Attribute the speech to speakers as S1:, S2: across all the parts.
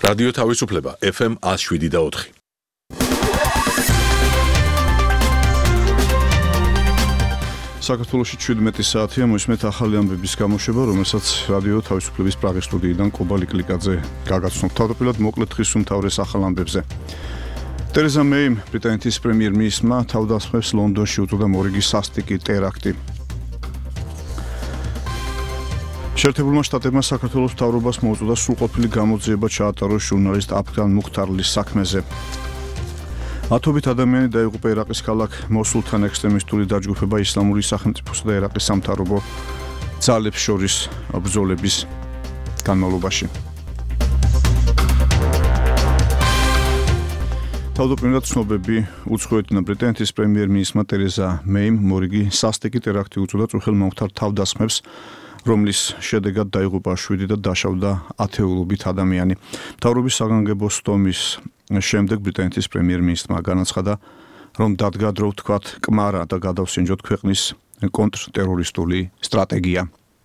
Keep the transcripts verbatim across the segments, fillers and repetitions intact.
S1: რადიო თავისუფლება ეფ ემ one oh seven და four.
S2: საქართველოში seventeen საათია მოისმენთ ახალი ამბების გამოშვება, რომელსაც რადიო თავისუფლების პრაღის სტუდიიდან კობალი კლიკაძე გაგაცნობთ. თავდაპირველად მოკლედ დღის უმთავრეს ახალ ამბებზე. ტერეზა მეიმ, ბრიტანეთის პრემიერ-მინისტრმა თავდასხმებს ლონდონში უწოდა მორიგი სასტიკი ტერაქტი. შეერთებულმა შტატებმა საქართველოს მთავრობას მოუწოდა სრულყოფილი გამოძიება ჩაატაროს ჟურნალისტ აფგან მუხთარლის საქმეზე. ათობით ადამიანი დაიღუპა ერაყის ქალაქ მოსულთან ექსტრემისტული დაჯგუფება ისლამური სახელმწიფოსა და ერაყის სამთავრობო ძალებს შორის ბრძოლების განმავლობაში. თავდაპირველად ცნობები უცხოეთიდან ბრიტანეთის პრემიერ-მინისტრმა ტერეზა მეიმ მორიგი სასტიკი ტერაქტი უწოდა წუხელ მომხდარ თავდასხმებს, რომლის შედეგად დაიღუპა seven და დაშავდა ათეულობით ადამიანი. მთავრობის საგანგებო სტომის შემდეგ ბრიტანეთის პრემიერ-მინისტრმა განაცხადა, რომ დადგა დრო ვთქვათ კმარა და გადავსინჯოთ ქვეყნის კონტრტერორისტული სტრატეგია.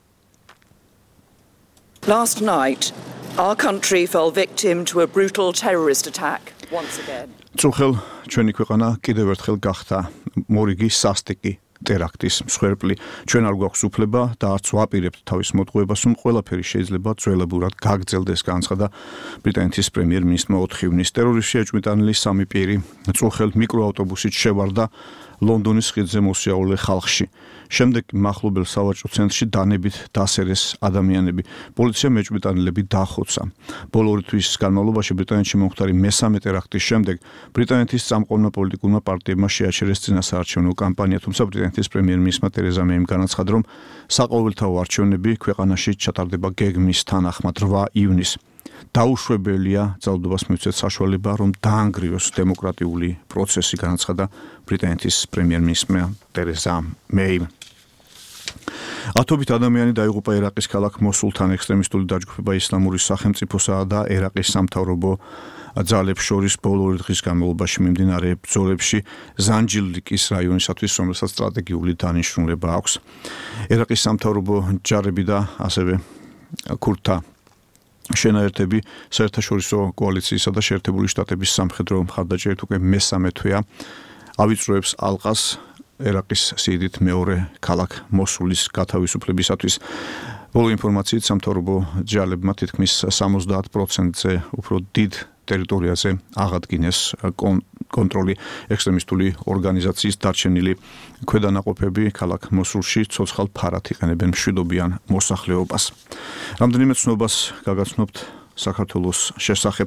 S3: Last night, our country fell victim to a brutal terrorist attack once again.
S2: წუხელ ჩვენი ქვეყანა კიდევ ერთხელ გახდა მორიგი სასტიკი ტერაქტის მსხვერპლი. ჩვენ არ გვაქვს უფლება და არც ვაპირებთ თავის მოტყუებას, რომ ყველაფერი შეიძლება ძველებურად გაგრძელდეს, განაცხადა ბრიტანეთის პრემიერ-მინისტრმა ოთხ ივნისს. ტერორისტში ეჭვმიტანილი სამი პირი წუხელ მიკროავტობუსით შევარდა ლონდონის ხიდზე მოსიაულე ხალხში. შემდეგ მახლობელ სავაჭრო ცენტრში დანებით დასერეს ადამიანები. პოლიციამ ეჭვმიტანილები დახოცა. ბოლო ორი თვის განმავლობაში ბრიტანეთში მომხდარი მესამე ტერაქტის შემდეგ ბრიტანეთის წამყვანმა პოლიტიკურმა პარტიებმა შეაჩერეს წინასაარჩევნო კამპანია, თუმცა ბრიტანეთის პრემიერ-მინისტრმა ტერეზა მეიმ განაცხადა, რომ საყოველთაო არჩევნები ქვეყანაში ჩატარდება გეგმის თანახმად eight ივნისს. დაუშვებელია ძალადობას მივცეთ საშუალება, რომ დაანგრიოს დემოკრატიული პროცესი, განაცხადა ბრიტანეთის პრემიერ-მინისტრმა ტერეზა მეიმ. ათობით ადამიანი დაიღუპა ერაყის ქალაქ მოსულთან ექსტრემისტული დაჯგუფება ისლამური სახელმწიფოსა და ერაყის სამთავრობო ძალებს შორის ბოლო ორი დღის განმავლობაში მიმდინარე ბრძოლებში ზანჯილიკის რაიონისათვის, რომელსაც სტრატეგიული დანიშნულება აქვს. ერაყის სამთავრობო ჯარები და ასევე ქურთთა შენაერთები საერთაშორისო კოალიციისა და შეერთებული შტატების სამხედრო მხარდაჭერით უკვე მესამე თვეა ავიწროებს ალყას ერაყის სიდიდით მეორე ქალაქ მოსულის გათავისუფლებისათვის. ბოლო ინფორმაციით სამთავრობო ჯარებმა თითქმის seventy პროცენტზე უფრო დიდ ტერიტორიაზე აღადგინეს კონტროლი. ექსტრემისტული ორგანიზაციის დარჩენილი ქვედანაყოფები ქალაქ მოსულში ცოცხალ ფარად იყენებენ მშვიდობიან მოსახლეობას. რამდენიმე ცნობას გაგაცნობთ საქართველოს შესახებ.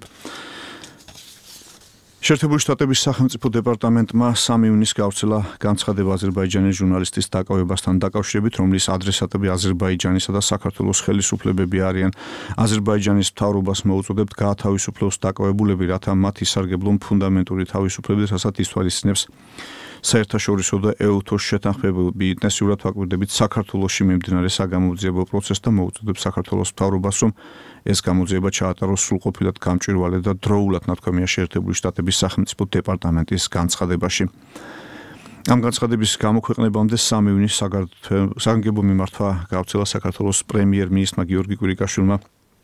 S2: შეერთებული შტატების სახელმწიფო დეპარტამენტმა სამი ივნისს გავრცელა განცხადება აზერბაიჯანის ჟურნალისტის დაკავებასთან დაკავშირებით, რომლის ადრესატები აზერბაიჯანისა და საქართველოს ხელისუფლებები არიან. აზერბაიჯანის მთავრობას მოუწოდებთ გაათავისუფლოს დაკავებულები, რათა მათ ისარგებლონ ფუნდამენტური თავისუფლებით, რასაც ითვალისწინებს საერთაშორისო და ეუთოს შეთანხმებები. ინტენსიურად ვაკვირდებით საქართველოში მიმდინარე საგამოძიებო პროცესს და მოუწოდებს საქართველოს მთავრობას, რომ ეს გამოძიება ჩაატაროს სრულყოფილად გამჭვირვალე და დროულად, ნათქვამია შეერთებული შტატების სახელმწიფო დეპარტამენტის განცხადებაში. ამ განცხადების გამოქვეყნებამდე სამი ივნისს საგანგებო მიმართვა გავრცელა საქართველოს პრემიერ-მინისტრმა გიორგი კვირიკაშვილმა.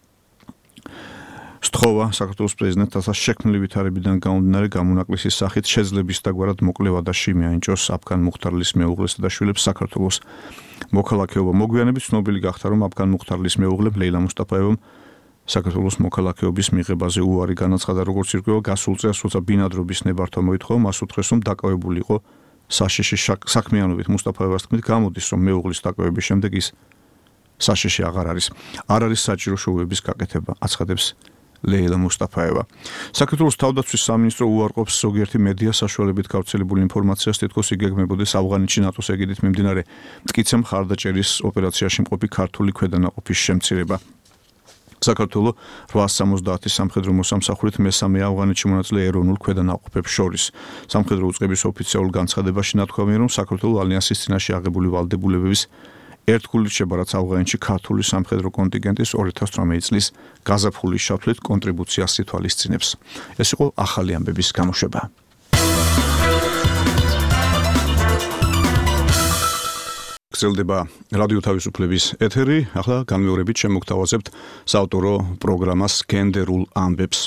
S2: სთხოვა საქართველოს პრეზიდენტს, რათა შექმნილი ვითარებიდან გამომდინარე გამონაკლისის სახით შეძლების დაგვარად მოკლე ვადაში მიაინჭოს აფგან მუხთარლის მეუღლესა და შვილებს საქართველოს მოქალაქეობა. მოგვიანებით ცნობილი გახდა, რომ აფგან მუხთარლის მეუღლემ ლეილა მუსტაფაევამ საქართველოს მოქალაქეობის მიღებაზე უარი განაცხადა, როგორც ირკვევა გასულ წელს, როცა ბინადრობის ნებართვა მოითხოვა, მას უთხრეს, რომ დაკავებული იყო საშიში საქმიანობით. მუსტაფაევას თქმით, გამოდის, რომ მეუღლის დაკავების შემდეგ ის საშიში აღარ არის. არ არის საჭირო შოუების გაკეთება, აცხადებს ლეილა მუსტაფაევა. საქართველოს თავდაცვის სამინისტრო უარყოფს ზოგიერთი მედია საშუალებით გავრცელებული ინფორმაციას, თითქოს იგეგმებოდეს ავღანეთში ნატოს ეგიდით მიმდინარე მტკიცე მხარდაჭერის ოპერაციაში მყოფი ქართული ქვედანაყოფის შემცირება. საქართველო eight seventy სამხედრო მოსამსახურით მესამე ავღანეთში მონაწილე ეროვნულ ქვედანაყოფებს შორის. სამხედრო უწყების ოფიციალურ განცხადებაში ნათქვამია, რომ საქართველო ალიანსის წინაშე აღებული ვალდებულებების ერთგულით შებარած ავღანეთში ქართული სამხედრო კონტინგენტის two thousand eighteen წლის გაზაფხულის შაფლით კონტრიბუციას ითვალისწინებს. ეს იყო ახალი ამბების გამოშვება. გაგრძელდება რადიო თავისუფლების ეთერი. ახლა განმეორებით შემოგთავაზებთ საავტორო პროგრამას გენდერულ ამბებს.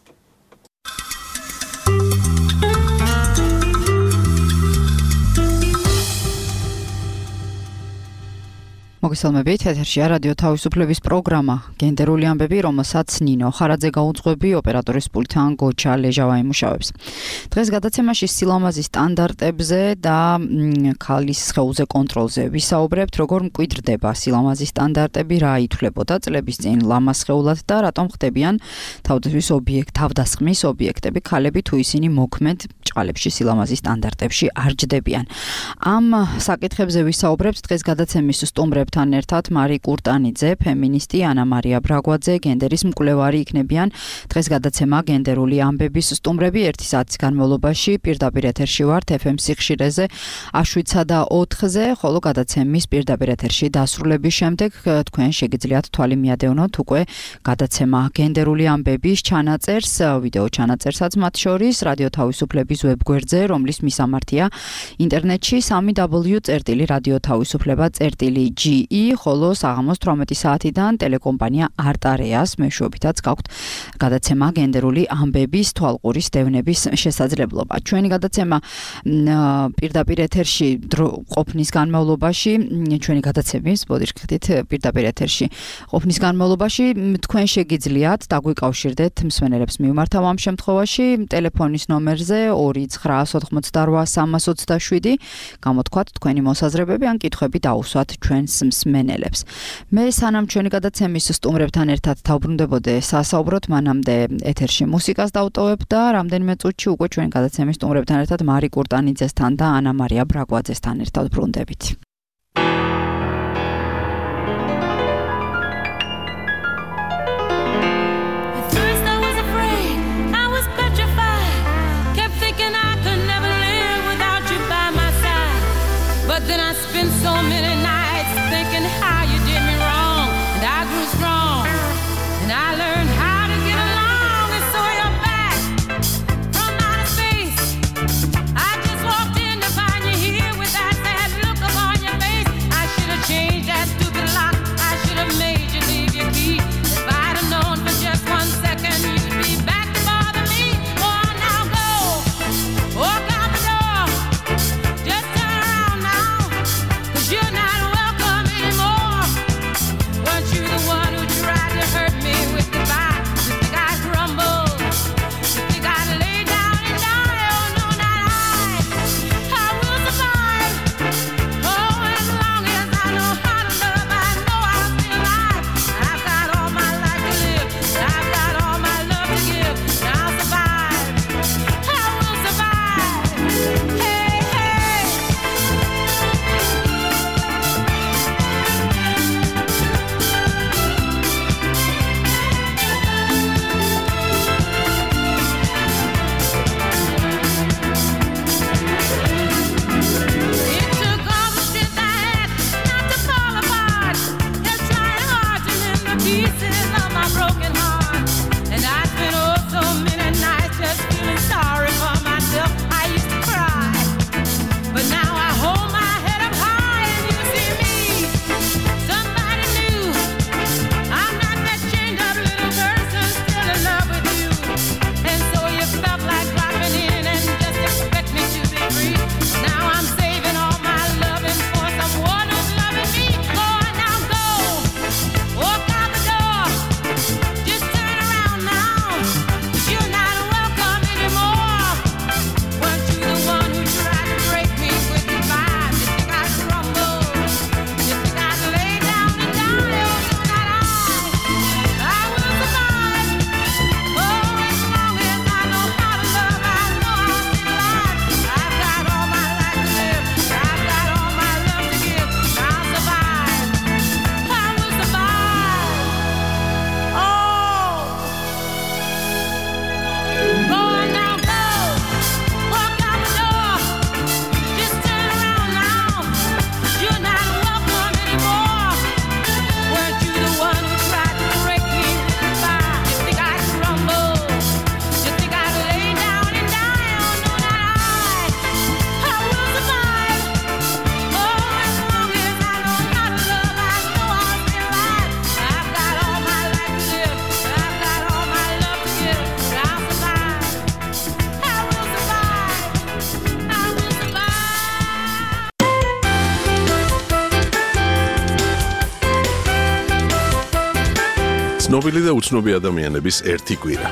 S4: მოგესალმებით, ეთერშია რადიო თავისუფლების პროგრამა გენდერული ამბები, რომელსაც ნინო ხარაძე გაუძღვები, ოპერატორის პულტთან გოჩა ლეჟავა იმუშავებს. დღეს გადაცემაში სილამაზის სტანდარტებზე და ქალის სხეულზე კონტროლზე ვისაუბრებთ, როგორ მკვიდრდება სილამაზის სტანდარტები, რა ითვლებოდა წლების წინ ლამას სხეულად და რატომ ხდებიან თავდასხმის ობიექტ, თავდასხმის ობიექტები ქალები თუ ისინი მოქმედ ჭყალებში სილამაზის სტანდარტებში არ ჯდებიან. ამ საკითხებზე ვისაუბრებთ დღეს გადაცემის სტუმრებთან ერთად მარი კურტანიძე, ფემინისტი ანა მარია ბრაგვაძე, გენდერის მკვლევარი იქნებიან. დღეს გადაცემა გენდერული ამბების სტუმრები ერთი საათის განმავლობაში პირდაპირ ეთერში ვართ ეფ ემ სიხშირეზე შვიდსა და ოთხზე, ხოლო გადაცემის პირდაპირ ეთერში დასრულების შემდეგ თქვენ შეგიძლიათ თვალი მიადევნოთ უკვე გადაცემა გენდერული ამბების ჩანაწერს, ვიდეო ჩანაწერსაც მათ შორის რადიო თავისუფლების ვებგვერდზე, რომლის მისამართია ინტერნეტში სამი დაბლიუ წერტილი რადიო თავისუფლება წერტილი ჯი ი, ხოლო საღამოს თვრამეტი საათიდან ტელეკომპანია არტარეას მეშვეობითაც გაქვთ გადაცემა გენდერული ამბების თვალყურის დევნების შესაძლებლობა. ჩვენი გადაცემა პირდაპირ ეთერში ყოფნის განმავლობაში, ჩვენი გადაცემის ბოდიშქით პირდაპირ ეთერში ყოფნის განმავლობაში თქვენ შეგიძლიათ დაგვიკავშირდეთ მსმენელებს მიმართავ ამ შემთხვევაში ტელეფონის ნომერზე ორი ცხრა ოთხმოცდარვა სამას ოცდაშვიდი გამოთქვათ თქვენი მოსაზრებები ან კითხვები დაუსვათ ჩვენს მსმენელებს. მე სანამ ჩვენი გადაცემის სტუმრებთან ერთად თავბრუნდებოდე სასაუბროთ, მანამდე ეთერში მუსიკას დავტოვებ და რამდენიმე წუთში უკვე ჩვენი გადაცემის სტუმრებთან ერთად მარი კურტანიძესთან და ანა მარია ბრაგვაძესთან ერთად ბრუნდებით.
S5: Weren't you the one who tried to hurt me with goodbye?
S1: ცნობილი და უცნობი ადამიანების ერთი კვირა.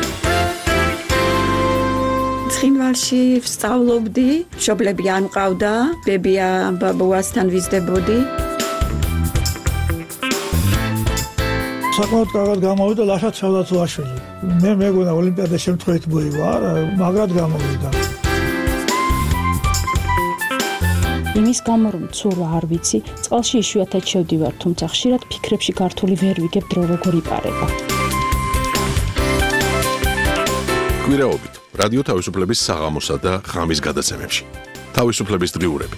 S5: ცხინვალში ვსწავლობდი, მშობლები არ მყავდა, ბებია ბაბუასთან ვიზრდებოდი.
S6: საკმაოდ კარგად გამოვიდა ლაშა ცელათუაშვილი. მე მეგონა ოლიმპიადა შემთხვევით მოივა, მაგრად გამოვიდა.
S7: იმის გამო რომ ცურვა არ ვიცი, წყალში იშვიათად შევდივარ, თუმცა ხშირად ფიქრებში გართული ვერ ვიგებ დრო როგორ იპარება.
S1: კვირაობით რადიო თავისუფლების საღამოსა და ღამის გადაცემებში. თავისუფლების დღიურები.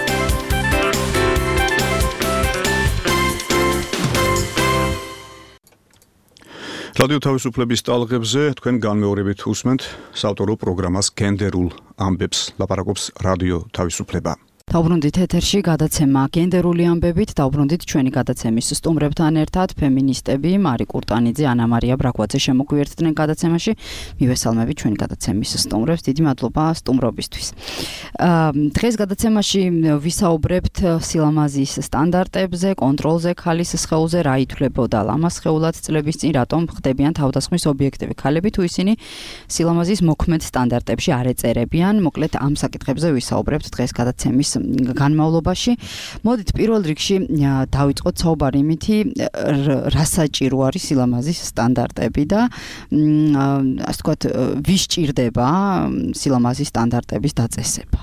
S2: რადიო თავისუფლების ტალღებზე თქვენ განმეორებით უსმენთ საავტორო პროგრამას გენდერულ ამბებს, ლაპარაკობს რადიო თავისუფლება.
S4: დავბრუნდით ეთერში გადაცემა გენდერული ამბებით, დავბრუნდით ჩვენი გადაცემის სტუმრებთან ერთად, ფემინისტები მარი კურტანიძე, ანა მარია ბრაგვაძე შემოგვიერთდნენ გადაცემაში. მივესალმებით ჩვენი გადაცემის სტუმრებს, დიდი მადლობა სტუმრობისთვის. დღეს გადაცემაში ვისაუბრებთ სილამაზის სტანდარტებზე, კონტროლზე, ქალის სხეულზე, რა ითვლებოდა ლამაზ სხეულად წლების წინ, რატომ ხდებიან თავდასხმის ობიექტები ქალები, თუ ისინი სილამაზის მოქმედ სტანდარტებში არ ეწერებიან. მოკლედ ამ საკითხებზე ვისაუბრებთ დღეს გადაცემის განმავლობაში. მოდით პირველ რიგში დავიწყოთ საუბარი იმითი, რა საჭირო არის სილამაზის სტანდარტები და ასე ვთქვათ, ვის ჭირდება სილამაზის სტანდარტების დაწესება.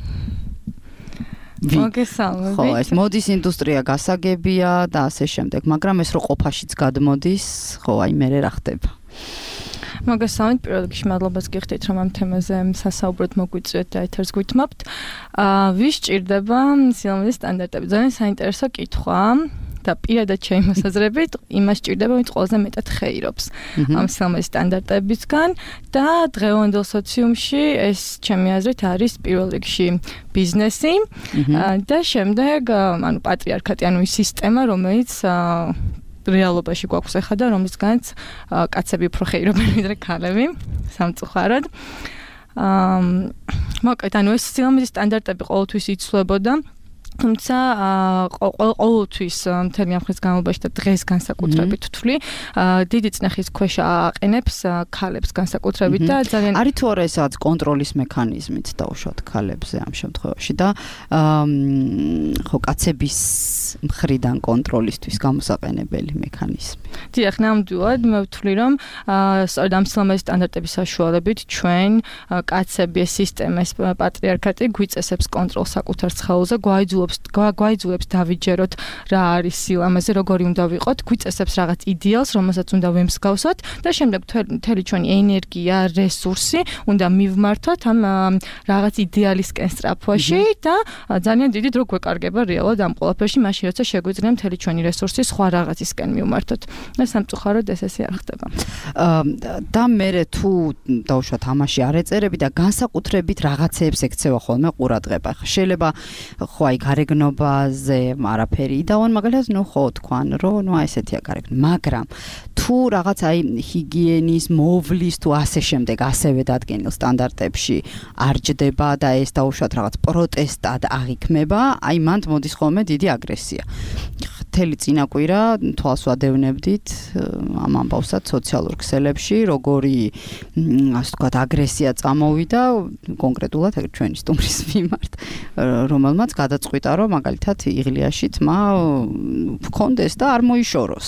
S8: მოგესალმებით.
S4: ხო, ეს მოდის ინდუსტრია გასაგებია და ასე შემდეგ, მაგრამ ეს რო ყოფაშიც გადმოდის, ხო, აი მე რა ხდება.
S8: მოგესალმებით, პირველ რიგში მადლობას გიხდით, რომ ამ თემაზე სასაუბროდ მოგვიწვიეთ და ეთერს გვითმობთ. აა ვის ჭირდება სილამაზის სტანდარტები? ძალიან საინტერესო კითხვა. და პირადად ჩემი მოსაზრებით, იმას ჭირდება, ვინც ყველაზე მეტად ხეირობს ამ სილამაზის სტანდარტებისგან და დღევანდელ სოციუმში ეს ჩემი აზრით არის პირველ რიგში ბიზნესი და შემდეგ ანუ პატრიარქატი, ანუ ის სისტემა, რომელიც რეალობაში გვაქვს ახლა და რომლისგანაც კაცები უფრო ხეირობენ ვიდრე ქალები, სამწუხაროდ. აა მოკლედ, ანუ ეს სილამაზის სტანდარტები ყოველთვის იცვლებოდა. თუმცა ყოველთვის მთელი ამ ხნის განმავლობაში და დღეს განსაკუთრებით ვთვლი, დიდი წნეხის ქვეშ აყენებს ქალებს განსაკუთრებით და ძალიან
S4: არის თუ არა ესაც კონტროლის მექანიზმით დაუშვათ ქალებზე ამ შემთხვევაში და ხო კაცების მხრიდან კონტროლისთვის გამოსაყენებელი მექანიზმი.
S8: დიახ, ნამდვილად მე ვთვლი, რომ სწორედ ამ სილამაზის სტანდარტების საშუალებით ჩვენ კაცები ეს სისტემა, ეს პატრიარქატი გვიწესებს კონტროლს საკუთარ სხეულზე, გვაიძულებს გვაიძულებს დავიჯეროთ რა არის სილამაზე, როგორი უნდა ვიყოთ, გვიწესებს რაღაც იდეალს, რომელსაც უნდა ვემსგავსოთ და შემდეგ მთელი ჩვენი ენერგია, რესურსი უნდა მივმართოთ ამ რაღაც იდეალისკენ სწრაფვაში და ძალიან დიდი დრო გვეკარგება რეალურად ამ ყველაფერში, მაშინ როცა შეგვიძლია მთელი ჩვენი რესურსი სხვა რაღაცისკენ მივმართოთ. და სამწუხაროდ ეს ესე არ ხდება.
S4: და მე თუ დავუშვათ ამაში არ ეწერები და განსაკუთრებით რაღაცეებს ექცევა ხოლმე ყურადღება. შეიძლება ხო აი გარეგნობაზე არაფერი იდაონ, მაგალითად, ნუ ხო თქვან, რომ ნუ აი ესეთია გარეგნობა, მაგრამ თუ რაღაც აი ჰიგიენის, მოვლის თუ ასე შემდეგ ასევე დადგენილ სტანდარტებში არ ჯდება და ეს დაუშვათ რაღაც პროტესტად აღიქმება, აი მანდ მოდის ხოლმე დიდი აგრესია. მთელი წინაკვირა თვალს ვადევნებდით ამ ამბავსაც სოციალურ ქსელებში, როგორი ასე ვთქვათ აგრესია წამოვიდა კონკრეტულად ჩვენი სტუმრის მიმართ, რომელმაც გადაწყვიტა, რომ მაგალითად იღლიაში თმა ჰქონდეს და არ მოიშოროს.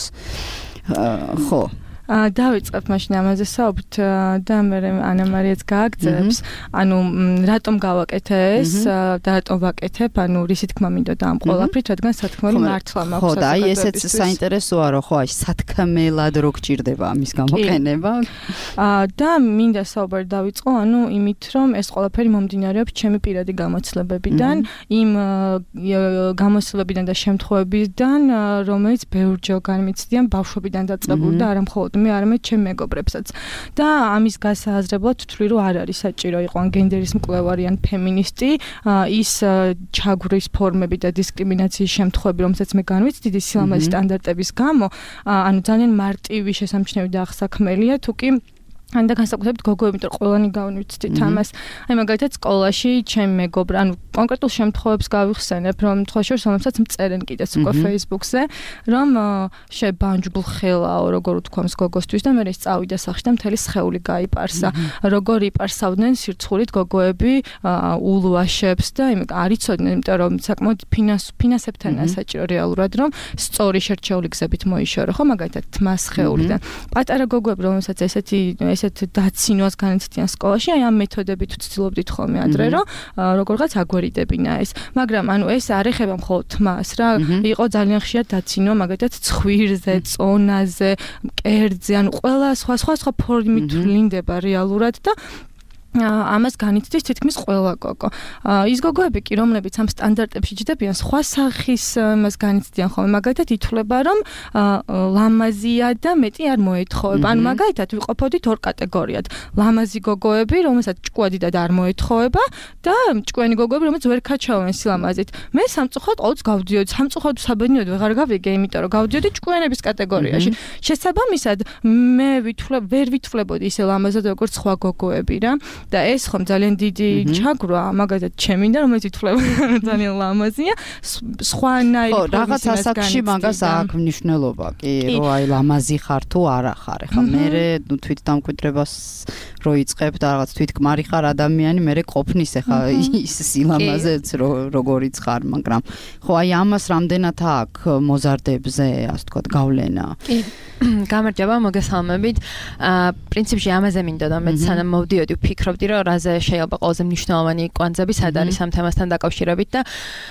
S4: ხო.
S8: დავიწყებ მაშინ ამაზე საუბრთ და მე ანა მარიაც გააგზავნებს, ანუ რატომ გავაკეთე ეს და რატომ ვაკეთებ, ანუ რისი თქმა მინდოდა ამ ყველაფრით, რადგან სათქმელი მართლა მაქვს.
S4: ხო, და აი ესეც საინტერესოა, რომ ხო, აი სათქმელად რო გჭირდება ამის გამოყენება.
S8: და მინდა საუბარი დავიწყო, ანუ იმით, რომ ეს ყველაფერი მომდინარეობს ჩემი პირადი გამოცდილებებიდან, იმ გამოცდილებიდან და შემთხვევებიდან, რომელიც ბევრჯერ განმეცდიან ბავშვობიდან დაწყებული და არა მხოლოდ მე არამედ ჩემ მეგობრებსაც. და ამის გასააზრებლად ვთვლი, რომ არ არის საჭირო იყო ან გენდერის მკვლევარი ან ფემინისტი, ის ჩაგვრის ფორმები და დისკრიმინაციის შემთხვევები, რომელსაც მე განვიცდი სილამაზის სტანდარტების გამო, ანუ ძალიან მარტივი შესამჩნევი და აღსაქმელია, თუ კი ან და განსაკუთრებით გოგოები, იმიტომ რომ ყველანი გავნივცდით ამას. აი მაგალითად სკოლაში ჩემი მეგობრა, ანუ კონკრეტულ შემთხვევებს გავიხსენებ, რომ თქვა შორს რომელსაც მწერენ კიდეც უკვე Facebook-ზე, რომ შებანჯბულ ხელაო, როგორ უთქვამს გოგოსთვის და მე ის წავიდა სახში და მთელი სხეული გაიპარსა. როგორ იპარსავდნენ სირცხულით გოგოები ულვაშებს და არ იცოდნენ, იმიტომ რომ საკმაოდ ფინანსებთანაა საჭირო რეალურად, რომ სწორი შერჩეული გზებით მოიშორო, ხო, მაგალითად თმას სხეულიდან. პატარა გოგოები, რომელსაც ესეთი ესეთ დაცინვას განიცდიან სკოლაში, აი ამ მეთოდებით ვცდილობდით ხოლმე ადრე, რომ როგორღაც აგვერიდებინა ეს. მაგრამ ანუ ეს არ ეხება მხოლოდ თმას რა, იყო ძალიან ხშირად დაცინვა მაგალითად ცხვირზე, წონაზე, მკერდზე, ანუ ყველა სხვა სხვა სხვა ფორმით ვლინდება რეალურად და ამას განიცდის თითქმის ყველა გოგო. ის გოგოები კი, რომლებიც ამ სტანდარტებში ჯდებიან, სხვა სახის მას განიცდიან ხოლმე. მაგალითად ითვლება, რომ ლამაზია და მეტი არ მოეთხოვება. ანუ მაგალითად ვიყოფოდით ორ კატეგორიად. ლამაზი გოგოები, რომელსაც ჭკუადიდად არ მოეთხოვება და ჭკვიანი გოგოები, რომელსაც ვერ ქაჩავენ სილამაზით. მე სამწუხაროდ ყოველთვის გავდიოდი, სამწუხაროდ საბედნიეროდ ვეღარ გავიგე, იმიტომ რომ გავდიოდი ჭკვიანების კატეგორიაში. შესაბამისად, მე ვითვლებ, ვერ ვითვლებოდი ისე ლამაზად როგორც სხვა გოგოები რა. და ეს ხომ ძალიან დიდი ჩაგვრა, მაგალითად ჩემი და რომელიც ითვლება ძალიან ლამაზია, სხვანაირი
S4: ხო, რაღაც ასაკში მაგას აქვს მნიშვნელობა, კი, რომ აი ლამაზი ხარ თუ არა ხარ. ეხლა მე ნუ თვით დამკვიდრებას რო იწყებ და რაღაც თვითგმარი ხარ ადამიანი, მე ყოფნის ეხლა ის სილამაზეც როგორიც ხარ, მაგრამ ხო, აი ამას რამდენად აქვს მოზარდებზე, ასე ვთქვათ, გავლენა.
S9: კი. გამარჯობა, მოგესალმებით. აა პრინციპში ამაზე მინდოდა მე სანამ მოვდიოდი ვფიქრობდი რომ რაზე შეიძლება ყველაზე მნიშვნელოვანი კვანძები სად არის ამ თემასთან დაკავშირებით და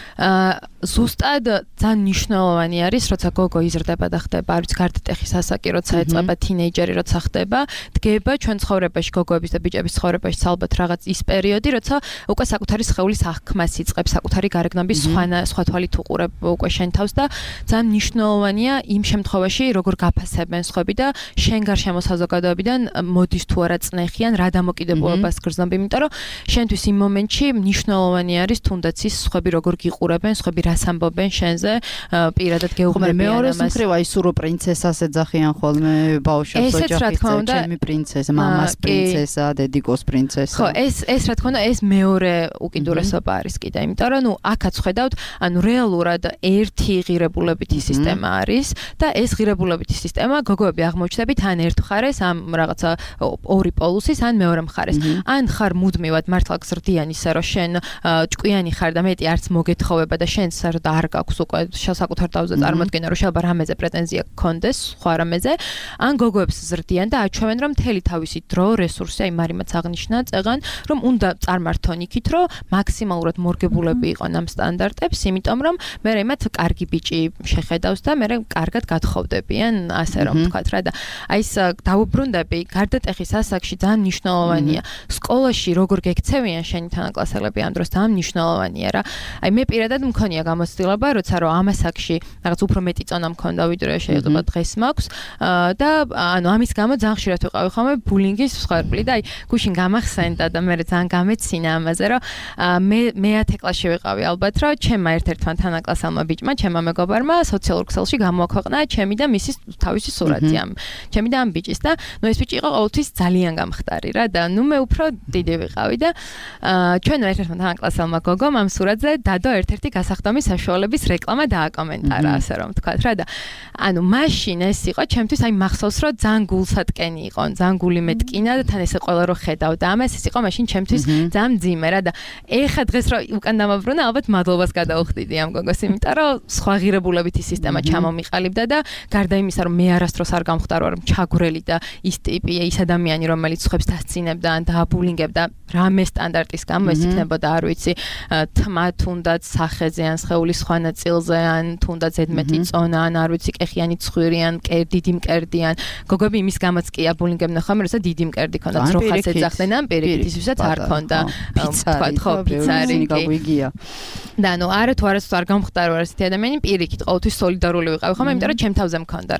S9: აა ზუსტად ძალიან მნიშვნელოვანი არის როცა გოგო იზრდება და ხდება არის გარდატეხის ასაკი როცა ეწება თინეიჯერი როცა ხდება დგება ჩვენ ცხოვრებაში გოგოების და ბიჭების ცხოვრებაში ალბათ რაღაც ის პერიოდი როცა უკვე საკუთარი სხეულის აღქმას იწყებს საკუთარი გარეგნობის სხვა სხვა თვალით უყურებ უკვე შენ თავს და ძალიან მნიშვნელოვანია იმ შემთხვევაში როგორ გაფასებენ სხვები და შენ გარშემო საზოგადოებიდან მოდის თუ არა წნეხიან რა დამოკიდებულებას გრძნობ იმიტომ რომ შენთვის იმ მომენტში მნიშვნელოვანი არის თუნდაც ის სხვები როგორ გიყურებენ სხვები რას ამბობენ შენზე პირადად გეუღმებიან ამას
S4: მეორე მხრივ აი სურო პრინცესას ეძახიან ხოლმე ბავშვებს ოჯახის ჩემი პრინცესა მამას პრინცესა დედიკოს პრინცესა
S9: ხო ეს ეს რა თქმა უნდა ეს მეორე უკიდურესობა არის კიდე იმიტომ რომ ნუ აქაც ხედავთ ანუ რეალურად ერთი ღირებულებითი სისტემა არის და ეს ღირებულებითი სისტემა გოგოები აღმოჩნდებით ან ერთ მხარეს ამ რაღაცა ორი პოლუსის ან მეორე მხარეს ან ხარ მუდმივად მართლა გზრდიან ისე რომ შენ ჭკვიანი ხარ და მეტი არც მოგეთხოვება და შენც და არ გაქვს უკვე საკუთარ თავზე წარმოდგენა რომ შეიძლება რამეზე პრეტენზია გქონდეს სხვა რამეზე ან გოგოებს ზრდიან და აჩვევენ რომ მთელი თავისი დრო რესურსი აი მარიმაც აღნიშნა წეღან რომ უნდა წარმართონ იქით რომ მაქსიმალურად მორგებულები იყონ ამ სტანდარტებს იმიტომ რომ მე იმათ კარგი ბიჭი შეხედავს და მე კარგად გათხოვდებიან ასე რომ ვთქვათ რა და აი ეს დაუბრუნდები გარდატეხის ასაკში ძალიან მნიშვნელოვანია სკოლაში როგორ გექცევიან შენი თანაკლასელები ამ დროს ძალიან მნიშვნელოვანია რა აი მე პირადად მქონია გამოცდილება როცა რომ ამ ასაკში რაღაც უფრო მეტი წონა მქონდა ვიდრე შეიძლება დღეს მაქვს და ანუ ამის გამო ძალიან ხშირად ვიყავი ხოლმე ბულინგის მსხვერპლი და აი გუშინ გამახსენდა და მე ძალიან გამეცინა ამაზე რომ მე მეათე კლასში ვიყავი ალბათ რომ ჩემმა ერთ-ერთმა თანაკლასელმა ბიჭმა ჩემმა მეგობარმა სოციალურ ქსელში გამოაქვეყნა ჩემი და მისი თავისი სურათი ამ ჩემი და ამ ბიჭის და ნუ ეს ბიჭი იყო ყოველთვის ძალიან გამხდარი რა და ნუ მე უფრო დიდი ვიყავი და ჩვენ ერთ-ერთმა თანაკლასელმა გოგომ ამ სურათზე დადო ერთ-ერთი გასახდომი საშუალების რეკლამა დააკომენტარა ასე რომ ვთქვათ რა და ანუ მაშინ ეს იყო ჩემთვის აი მახსოვს რომ ძალიან გულსატკენი იყო ძალიან გული მეტკინა და თან ესე ყველა რო ხედავ და ამას ეს იყო მაშინ ჩემთვის ძალიან მძიმე რა და ეხა დღეს რო უკან დამაბრუნა ალბათ მადლობას გადაუხდიდი ამ გოგოს იმიტომ რომ სხვა ღირებულებითი სისტემა ჩამომიყალიბდა და გარდა იმისა რომ მე არასდროს არ გამხდარ ვარ ჩაგვრელი და ის ტიპი ის ადამიანი რომელიც ხებს დასცინებდა ან დააბულინგებდა რამე სტანდარტის გამო ეს იქნებოდა არ ვიცი თმა თუნდაც სახეზე ან სხეულის სხვა ნაწილზე ან თუნდაც ზედმეტი წონა ან არ ვიცი კეხიანი ცხვირი ან დიდი მკერდი ან გოგოები იმის გამოც კი აბულინგებდნენ ხოლმე როცა დიდი მკერდი ქონდა ძროხას ეძახდნენ ან პირიქით ისვისაც არ ქონდა თქვათ ხო პიცარი
S4: გიგია
S9: და ნუ არა თუ არასდროს არ გამხდარ ვარ ესეთი ადამიანი პირიქით ყოველთვის სოლიდარული ვიყავი ხოლმე იმიტომ რომ ჩემ თავზე მქონდა რეალურად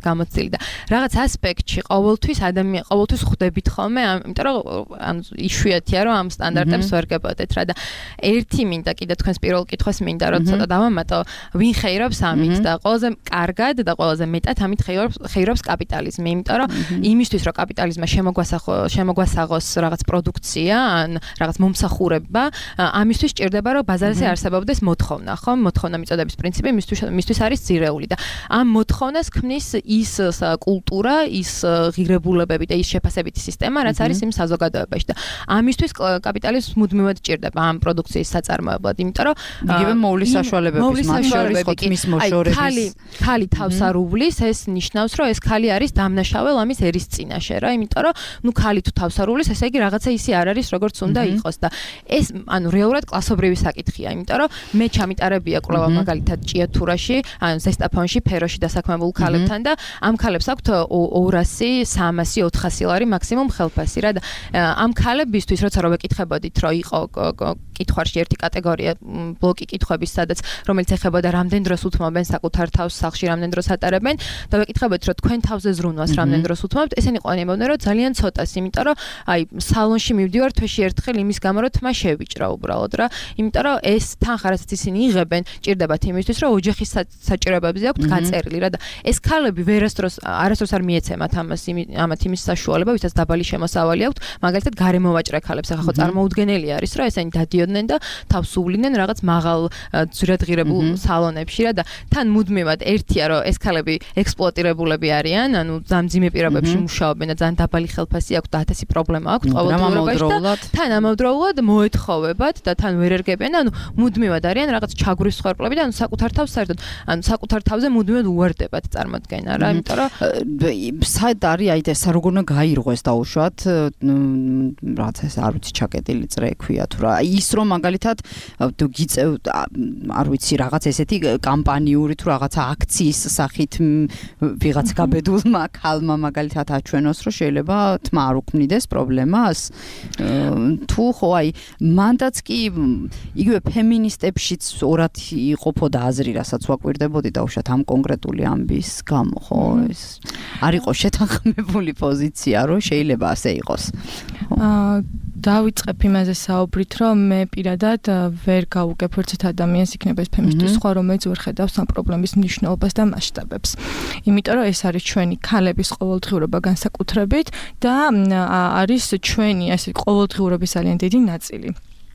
S9: გამოცდილი და რაღაც ასპექტში ყოველთვის ადამიანი ყოველთვის ხვდებით ხოლმე, იმიტომ რომ ანუ იშვიათია რომ ამ სტანდარტებს ვერ გებოდეთ რა და ერთი მინდა კიდე თქვენს პირველ კითხვას მინდა რომ ცოტა დავამატო, ვინ ხეირობს ამით და ყველაზე კარგად და ყველაზე მეტად ამით ხეირობს ხეირობს კაპიტალიზმი, იმიტომ რომ იმისთვის რომ კაპიტალიზმმა შემოგვასაღოს რაღაც პროდუქცია, ან რაღაც მომსახურება, ამისთვის ჭირდება რომ ბაზარზე არსებობდეს მოთხოვნა, ხო? მოთხოვნა მიწოდების პრინციპი მისთვის მისთვის არის ძირეული და ამ მოთხოვნას ქმნის ის კულტურა, ის ღირებულებები და ის შეფასებითი სისტემა, რაც არის იმ საზოგადოებაში და ამისთვის კაპიტალიზმს მუდმივად ჭირდება ამ პროდუქციის საწარმოებლად, იმიტომ რომ
S4: იგივე მოვლის საშუალებების მათ შორის ხოთმის მოშორების
S9: ხალი ხალი თავს არ უვლის, ეს ნიშნავს რომ ეს ხალი არის დამნაშავე ლამის ერის წინაშე რა, იმიტომ რომ ნუ ხალი თუ თავს არ უვლის, ესე იგი რაღაცა ისი არ არის როგორც უნდა იყოს და ეს ანუ რეალურად კლასობრივი საკითხია, იმიტომ რომ მე ჩამიტარებია კვლევა მაგალითად ჭიათურაში, ან ზესტაფონში, ფეროში დასაქმებულ ქალებთან და ამ ქალებს აქვთ ორასი, სამასი, ოთხასი ლარი მაქსიმუმ ხელფასი რა და ამ ქალებისთვის როცა რომ ვეკითხებოდით რომ იყო კითხვაში ერთი კატეგორია ბლოკი კითხვების, სადაც რომელიც ეხებოდა რამდენ დროს უთმობენ საკუთარ თავს სახლში, რამდენ დროს ატარებენ და ვეკითხებოდით რომ თქვენ თავზე ზრუნვას რამდენ დროს უთმობთ, ესენი ყველანი ამბობდნენ რომ ძალიან ცოტას, იმიტომ რომ აი სალონში მივდივარ თვეში ერთხელ იმის გამო რომ თმა შევიჭრა უბრალოდ რა, იმიტომ რომ ეს თანხა რასაც ისინი იღებენ ჭირდებათ იმისთვის რომ ოჯახის საჭიროებებზე აქვთ გაწერილი რა და ეს ქალები ვერასდროს არასდროს არ მიეცემათ ამას ამათ იმის საშუალება, ვისაც დაბალი შემოსავალი აქვთ, მაგალითად გარემოვაჭრე ქალებს, ახლა ხო წარმოუდგენელი არის რომ ესენი დადიოდნენ და თავს უვლიდნენ რაღაც მაღალ ძვირადღირებულ სალონებში რა და თან მუდმივად ერთია რომ ეს ქალები ექსპლუატირებულები არიან, ანუ ძამძიმე პირობებში მუშაობენ და ძალიან დაბალი ხელფასი აქვთ და ათასი პრობლემა აქვთ ყოველდღიურობაში და თან ამავდროულად მოეთხოვებათ და თან ვერ ერგებიან, ანუ მუდმივად არიან რაღაც ჩაგვრის სხერფლები და ანუ საკუთარ თავს საერთოდ ანუ საკუთარ თავზე მუდმივად უვარდებათ წარმოდგენა რა, იმიტომ რომ
S4: საერთოდ არის აი ეს როგორ უნდა გაირღვეს დაუშვათ რაღაც ეს არ ვიცი ჩაკეტილი წრე ქვია თუ რა ის რომ მაგალითად თუ გიწევ არ ვიცი რაღაც ესეთი კამპანიური თუ რაღაცა აქციის სახით ვიღაც გაბედულმა ქალმა მაგალითად აჩვენოს რომ შეიძლება თმა არ უქმნიდეს პრობლემას თუ ხო აი მანდაც კი იგივე ფემინისტებშიც ორად იყოფოდა აზრი, რასაც ვაკვირდებოდი დაუშვათ ამ კონკრეტული ამბის გამო, ხო, ეს არ იყოს შეთანხმებული პოზიცია, რომ შეიძლება ასე იყოს.
S8: აა დავიწყებ იმაზე საუბრით, რომ მე პირადად ვერ გავუგებ ერთ ადამიანს იქნება ეს ფემინისტი სხვა, რომელიც ვერ ხედავს ამ პრობლემის მნიშვნელობას და მასშტაბებს. იმიტომ რომ ეს არის ჩვენი ქალების ყოველდღიურობა განსაკუთრებით და არის ჩვენი ასე ყოველდღიურობის ძალიან დიდი ნაწილი.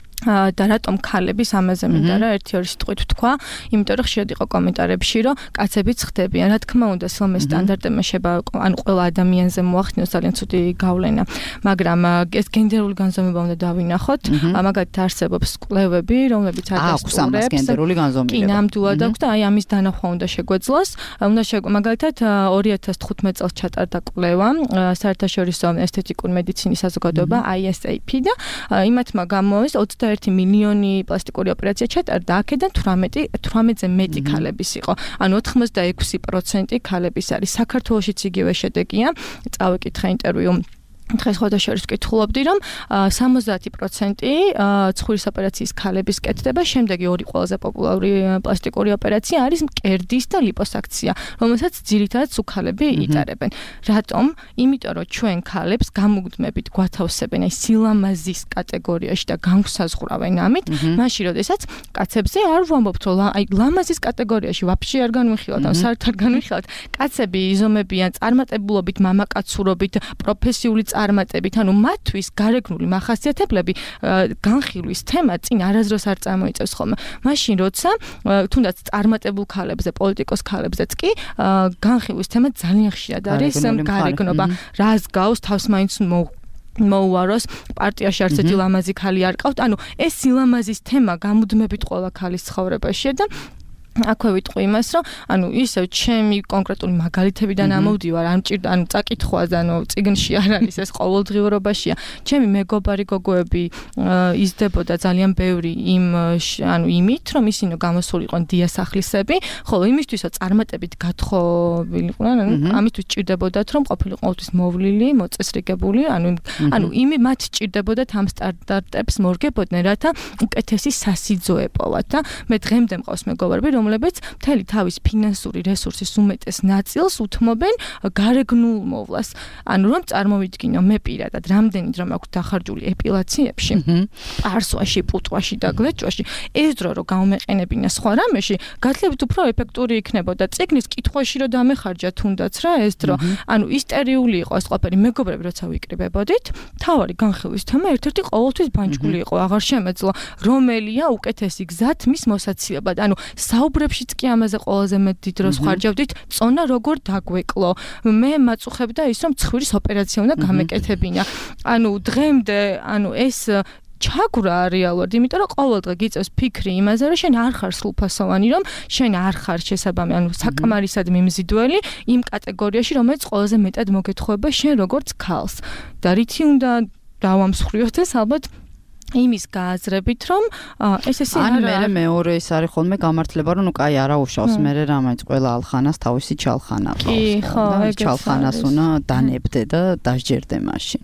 S8: და რატომ ქალების ამაზე მინდა რა ერთი ორი სიტყვით ვთქვა, იმიტომ რომ ხშირად იყო კომენტარებში, რომ კაცებიც ხდებიან. რა თქმა უნდა, სლომეს სტანდარტებმა შეება, ანუ ყველა ადამიანზე მოახდინოს ძალიან ცუდი გავლენა, მაგრამ ეს გენდერული განზომილება უნდა დავინახოთ. მაგალითად არსებობს კვლევები, რომლებიც ადასტურებს
S4: გენდერული განზომილება.
S8: კი, ნამდვილად აქვს და აი ამის დანახვა უნდა შეგვეძლოს. უნდა მაგალითად ორი ათას თხუთმეტ წელს ჩატარდა კვლევა საერთაშორისო ესთეტიკური მედიცინის საზოგადოება I S A P და იმათმა გამოვეს ოცდაერთი მილიონი პლასტიკური ოპერაცია ჩატარდა, აქედან თვრამეტზე მეტი ქალების იყო. ანუ ოთხმოცდაექვსი პროცენტი ქალების არის. საქართველოშიც იგივე შედეგია. წავეკითხა ინტერვიუ დღეს ხოდაშორის ვკითხულობდი, რომ სამოცდაათი პროცენტი ცხვირის ოპერაციის ქალების კეთდება, შემდეგი ორი ყველაზე პოპულარული პლასტიკური ოპერაცია არის მკერდის და ლიპოსაქცია, რომელსაც ძირითადად სუქალები იტარებენ. რატომ? იმიტომ რომ ჩვენ ქალებს გამუდმებით გვათავსებენ აი სილამაზის კატეგორიაში და განგვსაზღვრავენ ამით, მაშინ როდესაც კაცებზე არ ვამბობთ, რომ აი ლამაზის კატეგორიაში ვაფშე არ განვიხილავთ, ან საერთოდ არ განვიხილავთ. კაცები იზომებიან წარმატებულობით, მამაკაცურობით, პროფესიული წარმატებით, ანუ მათთვის გარეგნული მახასიათებლები განხილვის თემა წინ არასდროს არ წარმოიწევს ხოლმე. მაშინ როცა თუნდაც წარმატებულ ქალებზე, პოლიტიკოს ქალებზეც კი განხილვის თემა ძალიან ხშირად არის გარეგნობა. რას გავს თავს მაინც მოუაროს პარტიაში არც ერთი ლამაზი ქალი არ ყავთ. ანუ ეს სილამაზის თემა გამუდმებით ყველა ქალის ცხოვრებაშია და აქვე ვიტყვი იმას, რომ ანუ ისევ ჩემი კონკრეტული მაგალითებიდან ამოვდივარ, ან ჭირდა, ანუ წაკითხვაზე, ანუ წიგნში არ არის ეს ყოველდღიურობაშია. ჩემი მეგობარი გოგოები იზრდებოდა ძალიან ბევრი იმ ანუ იმით, რომ ისინი გამოსულიყვნენ დიასახლისები, ხოლო იმისთვისაც წარმატებით გათხოვილიყვნენ, ანუ ამისთვის ჭირდებოდათ, რომ ყოფილიყო ყოველთვის მოვლილი, მოწესრიგებული, ანუ ანუ იმი მათ ჭირდებოდათ ამ სტანდარტებს მორგებოდნენ, რათა უკეთესი სასიძო ეპოვათ და მე დღემდე მყავს მეგობარები, რომლებიც მთელი თავის ფინანსური რესურსის უმეტეს ნაწილს უთმობენ გარეგნულ მოვლას. ანუ რომ წარმოვიდგინო მე პირადად რამდენი დრო მაქვს დახარჯული ეპილაციებში, პარსვაში, პუტვაში და გლეჭვაში, ეს დრო რო გამეყენებინა სხვა რამეში, გათლებით უფრო ეფექტური იქნებოდა. წიგნის კითხვაში რო დამეხარჯა თუნდაც რა ეს დრო. ანუ ისტერიული იყო ეს ყველაფერი, მეგობრები როცა ვიკრიბებოდით, თავარი განხილვის თემა ერთ-ერთი ყოველთვის ბანჯგული იყო, აღარ შემეძლო, რომელია უკეთესი გზა თმის მოსაცილებლად. ანუ საუბრებშიც კი ამაზე ყველაზე მეტ დროს ხარჯავდით, წონა როგორ დაგვეკლო. მე მაწუხებდა ის რომ ცხვირის ოპერაცია უნდა გამეკეთებინა. ანუ დღემდე, ანუ ეს ჩაგვრა რეალურად, იმიტომ რომ ყოველ დღე გიწევს ფიქრი იმაზე, რომ შენ არ ხარ სრულფასოვანი, რომ შენ არ ხარ შესაბამი, ანუ საკმარისად მიმზიდველი იმ კატეგორიაში, რომელიც ყველაზე მეტად მოგეთხოვება შენ როგორც ქალს. და რითი უნდა დავამსხვრიოთ ეს ალბათ იმის გააზრებით, რომ ეს ესე
S4: არა. ან მე მეორე ის არის ხოლმე გამართლება, რომ ნუ კაი არა უშავს, მე რამაც ყველა ალხანას თავისი ჩალხანა ყავს.
S8: კი, ხო, ეგეც
S4: ჩალხანას უნდა დანებდე და დასჯერდე მაშინ.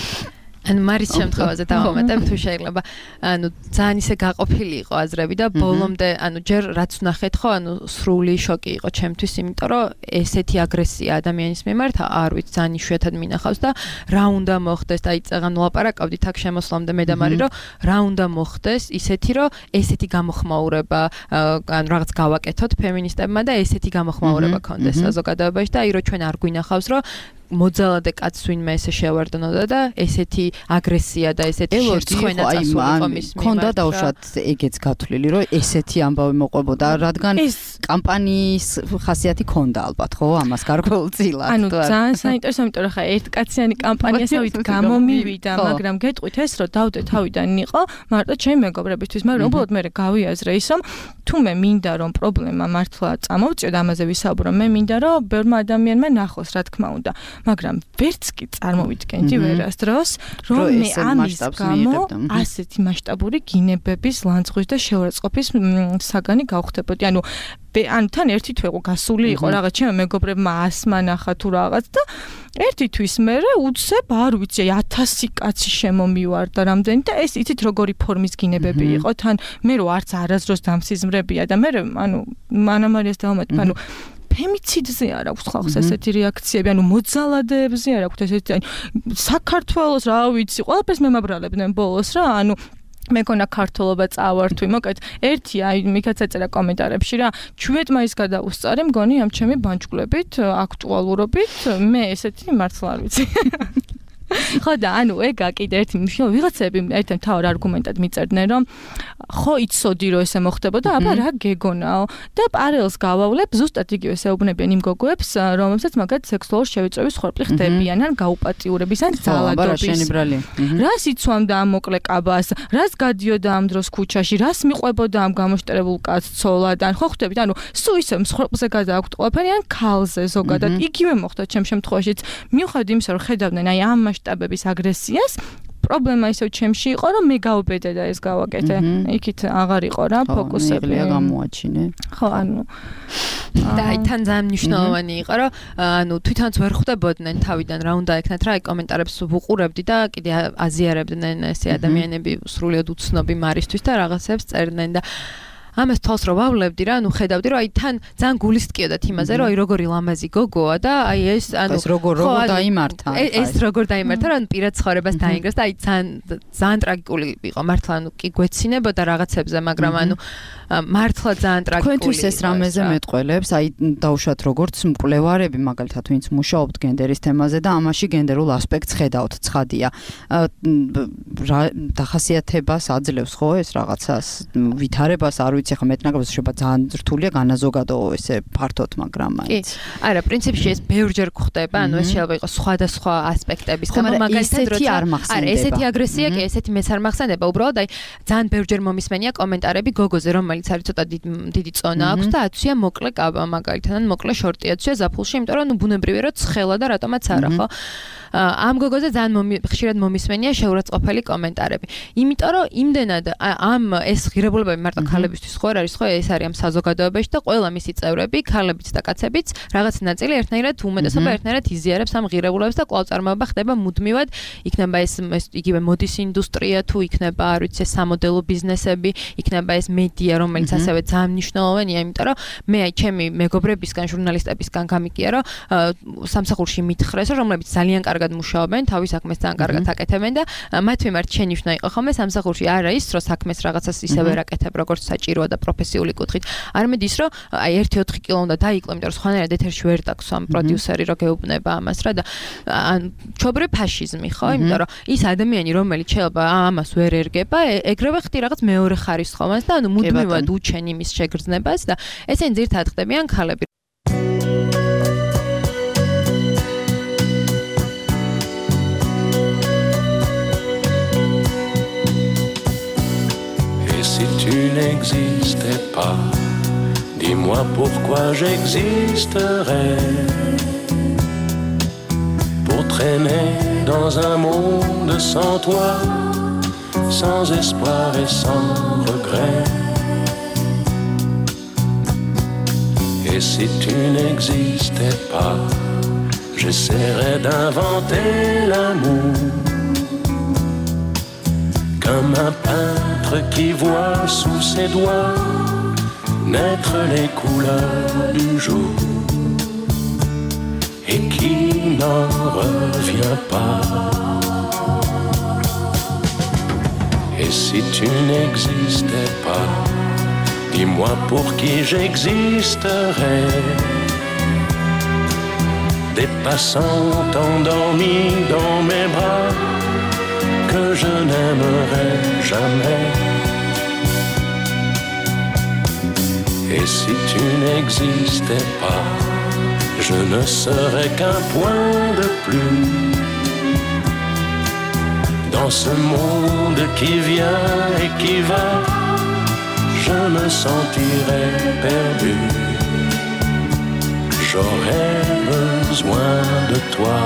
S9: ანუ მარის შემთხვევაზე დავამატებ თუ შეიძლება. ანუ ძალიან ისე გაყოფილი იყო აზრები და ბოლომდე, ანუ ჯერ რაც ვნახეთ ხო, ანუ სრული შოკი იყო ჩემთვის, იმიტომ რომ ესეთი აგრესია ადამიანის მიმართ არ ვიცი, ძალიან იშვიათად მინახავს და რა უნდა მოხდეს და აი წაღან ვლაპარაკავდით აქ შემოსვლამდე მე და მარი, რომ რა უნდა მოხდეს ისეთი, რომ ესეთი გამოხმაურება, ანუ რაღაც გავაკეთოთ ფემინისტებმა და ესეთი გამოხმაურება კონდეს საზოგადოებაში და აი რომ ჩვენ არ გვინახავს, რომ მოძალადე კაცს ვინმე ესე შევარდნოდა და ესეთი აგრესია და ესეთი შეცხვენა წასულიყო მის მიმართ.
S4: ქონდა დაუშვათ ეგეც გათვლილი, რომ ესეთი ამბავი მოყვებოდა, რადგან კამპანიის ხასიათი ქონდა ალბათ, ხო, ამას გარკვეულწილად.
S8: ანუ ძალიან საინტერესო, იმიტომ რომ ხა ერთკაციანი კამპანიასავით გამომივიდა, მაგრამ გეტყვით ეს, რომ დავდე თავიდან იყო მარტო ჩემი მეგობრებისთვის, მაგრამ უბრალოდ მე გავიაზრე ის, რომ თუ მე მინდა რომ პრობლემა მართლა წამოვწიოთ, ამაზე ვისაუბრო, მე მინდა რომ ბევრმა ადამიანმა ნახოს, რა თქმა უნდა. მაგრამ ვერც კი წარმოვიდგენდი ვერასდროს, რომ მე ამის გამო ასეთი მასშტაბური გინებების ლანძღვის და შეურაცხყოფის საგანი გავხდებოდი. ანუ ანუ თან ერთი თვე გასული იყო რაღაც ჩემ მეგობრებმა ასმა ნახა თუ რაღაც და ერთი თვის მერე უცებ არ ვიცი ათასი კაცი შემომივარდა რამდენი და ეს იცით როგორი ფორმის გინებები იყო თან მე რო არც არასდროს დამსიზმრებია და მე ანუ მანამარიას დავამატებ ანუ ფემიციდზე არ აქვს ხალხს ესეთი რეაქციები, ანუ მოძალადეებზე არ აქვს ესეთი, ანუ საქართველოს რა ვიცი, ყველაფერს მემაბრალებდნენ ბოლოს რა, ანუ მეკონა ქართულობა წავართვი, მოკეთ, ერთი აი მიქაც ეწერა კომენტარებში რა, ჩვიდ მაისს გადავუსწარი, მგონი ამ ჩემი ბანჯგვლებით, აქტუალურობით, მე ესეთი მართლა არ ვიცი. ხო და ანუ ეგა კიდე ერთი მნიშვნელოვანი ვიღაცები ერთ-ერთ თავარ არგუმენტად მიწერდნენ რომ ხო იცოდი რომ ესე მოხდებოდა აბა რა გეგონაო და პარალელს გავავლებ ზუსტად იგივე საუბნებიან იმ გოგოებს რომელსაც მაგათ სექსუალური შევიწროების ხორბლი ხდებიან ან გაუპატიურების ან ძალადობის რას იცვამდა ამ მოკლე კაბას რას გადიოდა ამ დროს ქუჩაში რას მიყვებოდა ამ გამოშტერებულ კაცს ცოლად ან ხო ხვდებით ანუ სულ ისე მსხვერპლზე გადააქვთ ყველაფერი ან ქალზე ზოგადად იგივე მოხდა ჩემ შემთხვევაშიც მიუხედავად იმისა რომ ხედავდნენ აი ამ მასშტაბების აგრესიას პრობლემა ისევ ჩემში იყო რომ მე გავბედე და ეს გავაკეთე იქით აღარ იყო რა ფოკუსები
S4: გამოაჩინე
S8: ხო ანუ
S9: და აი თან ძალიან მნიშვნელოვანი იყო რომ ანუ თვითონც ვერ ხვდებოდნენ თავიდან რა უნდა ეკნათ რა აი კომენტარებს ვუყურებდი და კიდე აზიარებდნენ ესე ადამიანები სრულიად უცნობი მარისთვის და რაღაცებს წერდნენ და ამას თავს რო ვავლებდი რა, ანუ ხედავდი რომ აი თან ძალიან გულისტკიოდათ იმაზე, რომ აი როგორი ლამაზი გოგოა და აი ეს ანუ
S4: ეს როგორ როგორ დაიმართა.
S9: ეს როგორ დაიმართა, რომ პირად ცხოვრებას დაინგრას და აი ძალიან ძალიან ტრაგიკული იყო. მართლა ანუ კი გვეცინებოდა რაღაცებზე, მაგრამ ანუ მართლა ძალიან ტრაგიკული.
S4: თქვენთვის ეს რამეზე მეტყველებს, აი დაუშვათ როგორც მკვლევარები, მაგალითად ვინც მუშაობთ გენდერის თემაზე და ამაში გენდერულ ასპექტს ხედავთ, ცხადია. დახასიათებას აძლევს ხო ეს რაღაცას, ვითარებას არ ვიცი ხა მეტნაკლებად შეიძლება ძალიან რთულია განაზოგადო ესე ფართოდ, მაგრამ მაინც.
S9: არა, პრინციპში ეს ბევრჯერ გვხდება, ანუ ეს შეიძლება იყოს სხვადასხვა ასპექტების გამო,
S4: მაგალითად როცა არ მახსენდება.
S9: არა, ესეთი აგრესია კი, ესეთი მეც არ მახსენდება, უბრალოდ აი ძალიან ბევრჯერ მომისმენია კომენტარები გოგოზე, რომელიც არის ცოტა დიდი წონა აქვს და აცვია მოკლე კაბა მაგალითად, ან მოკლე შორტი აცვია ზაფხულში, იმიტომ რომ ნუ ბუნებრივია რომ ცხელა და რატომაც არა, ხო? ამ გოგოზე ძალიან ხშირად მომისმენია შეურაცხყოფელი კომენტარები. იმიტომ რომ იმდენად ამ ეს ღირებულებები მარტო ქალებისთვის ხო არ არის, ხო ეს არის ამ საზოგადოებაში და ყველა მისი წევრები, ქალებიც და კაცებიც რაღაც ნაწილი ერთნაირად უმეტესობა ერთნაირად იზიარებს ამ ღირებულებებს და კვლავ წარმოება ხდება მუდმივად, იქნება ეს იგივე მოდის ინდუსტრია თუ იქნება არ ვიცი სამოდელო ბიზნესები, იქნება ეს მედია, რომელიც ასევე ძალიან მნიშვნელოვანია, იმიტომ რომ მე აი ჩემი მეგობრებისგან, ჟურნალისტებისგან გამიგია, რომ სამსახურში მითხრეს, რომ რომლებიც ძალიან კარგად მუშაობენ, თავის საქმეს ძალიან კარგად აკეთებენ და მათ მიმართ შენიშვნა იყო ხოლმე სამსახურში არა ის, რომ საქმეს რაღაცას ისევე რაკეთებ, როგორც საჭიროა და პროფესიული კუთხით, არამედ ის, რომ აი ერთი ოთხი კილო უნდა დაიკლო, იმიტომ რომ სხვანაირად ეთერში ვერ დაგს ამ პროდიუსერი რო გეუბნება ამას რა და ან ჩობრი ფაშიზმი ხო, იმიტომ რომ ის ადამიანი რომელიც შეიძლება ამას ვერ ერგება, ეგრევე ხდი რაღაც მეორე ხარისხოვანს და ანუ მუდმივად უჩენ იმის შეგრძნებას და ესენი ძირთად ხდებიან ქალები.
S10: Si tu n'existais pas, dis-moi pourquoi j'existerais. Pour traîner dans un monde sans toi, sans espoir et sans regret. Et si tu n'existais pas, j'essaierais d'inventer l'amour. Comme un peintre qui voit sous ses doigts naître les couleurs du jour et qui n'en revient pas. Et si tu n'existais pas, dis-moi pour qui j'existerais. Des passants endormis dans mes bras que je n'aimerais jamais. Et si tu n'existais pas, je ne serais qu'un point de plus dans ce monde qui vient et qui va. Je me sentirais perdu. J'aurais besoin de toi.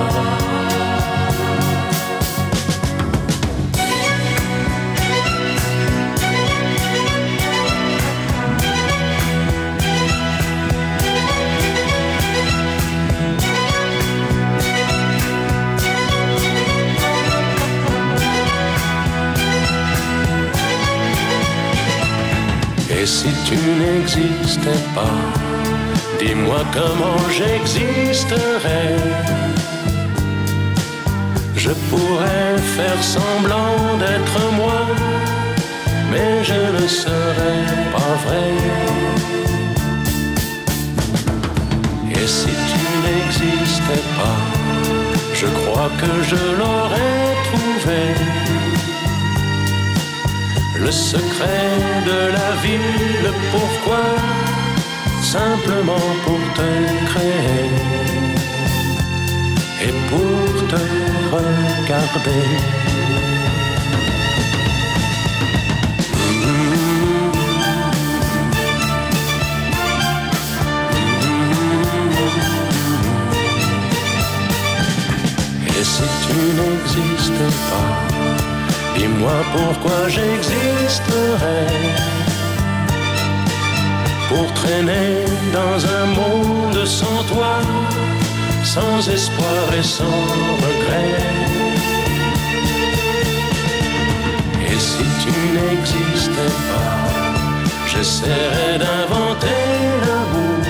S10: Et si tu n'existais pas, dis-moi comment j'existerais. Je pourrais faire semblant d'être moi, mais je ne serais pas vrai. Et si tu n'existais pas, je crois que je l'aurais trouvé. Le secret de la vie, le pourquoi, simplement pour te créer et pour te regarder. Et si tu n'existais pas, dis-moi pourquoi j'existerais. Pour traîner dans un monde sans toi, sans espoir et sans regret. Et si tu n'existais pas, j'essaierais d'inventer l'amour.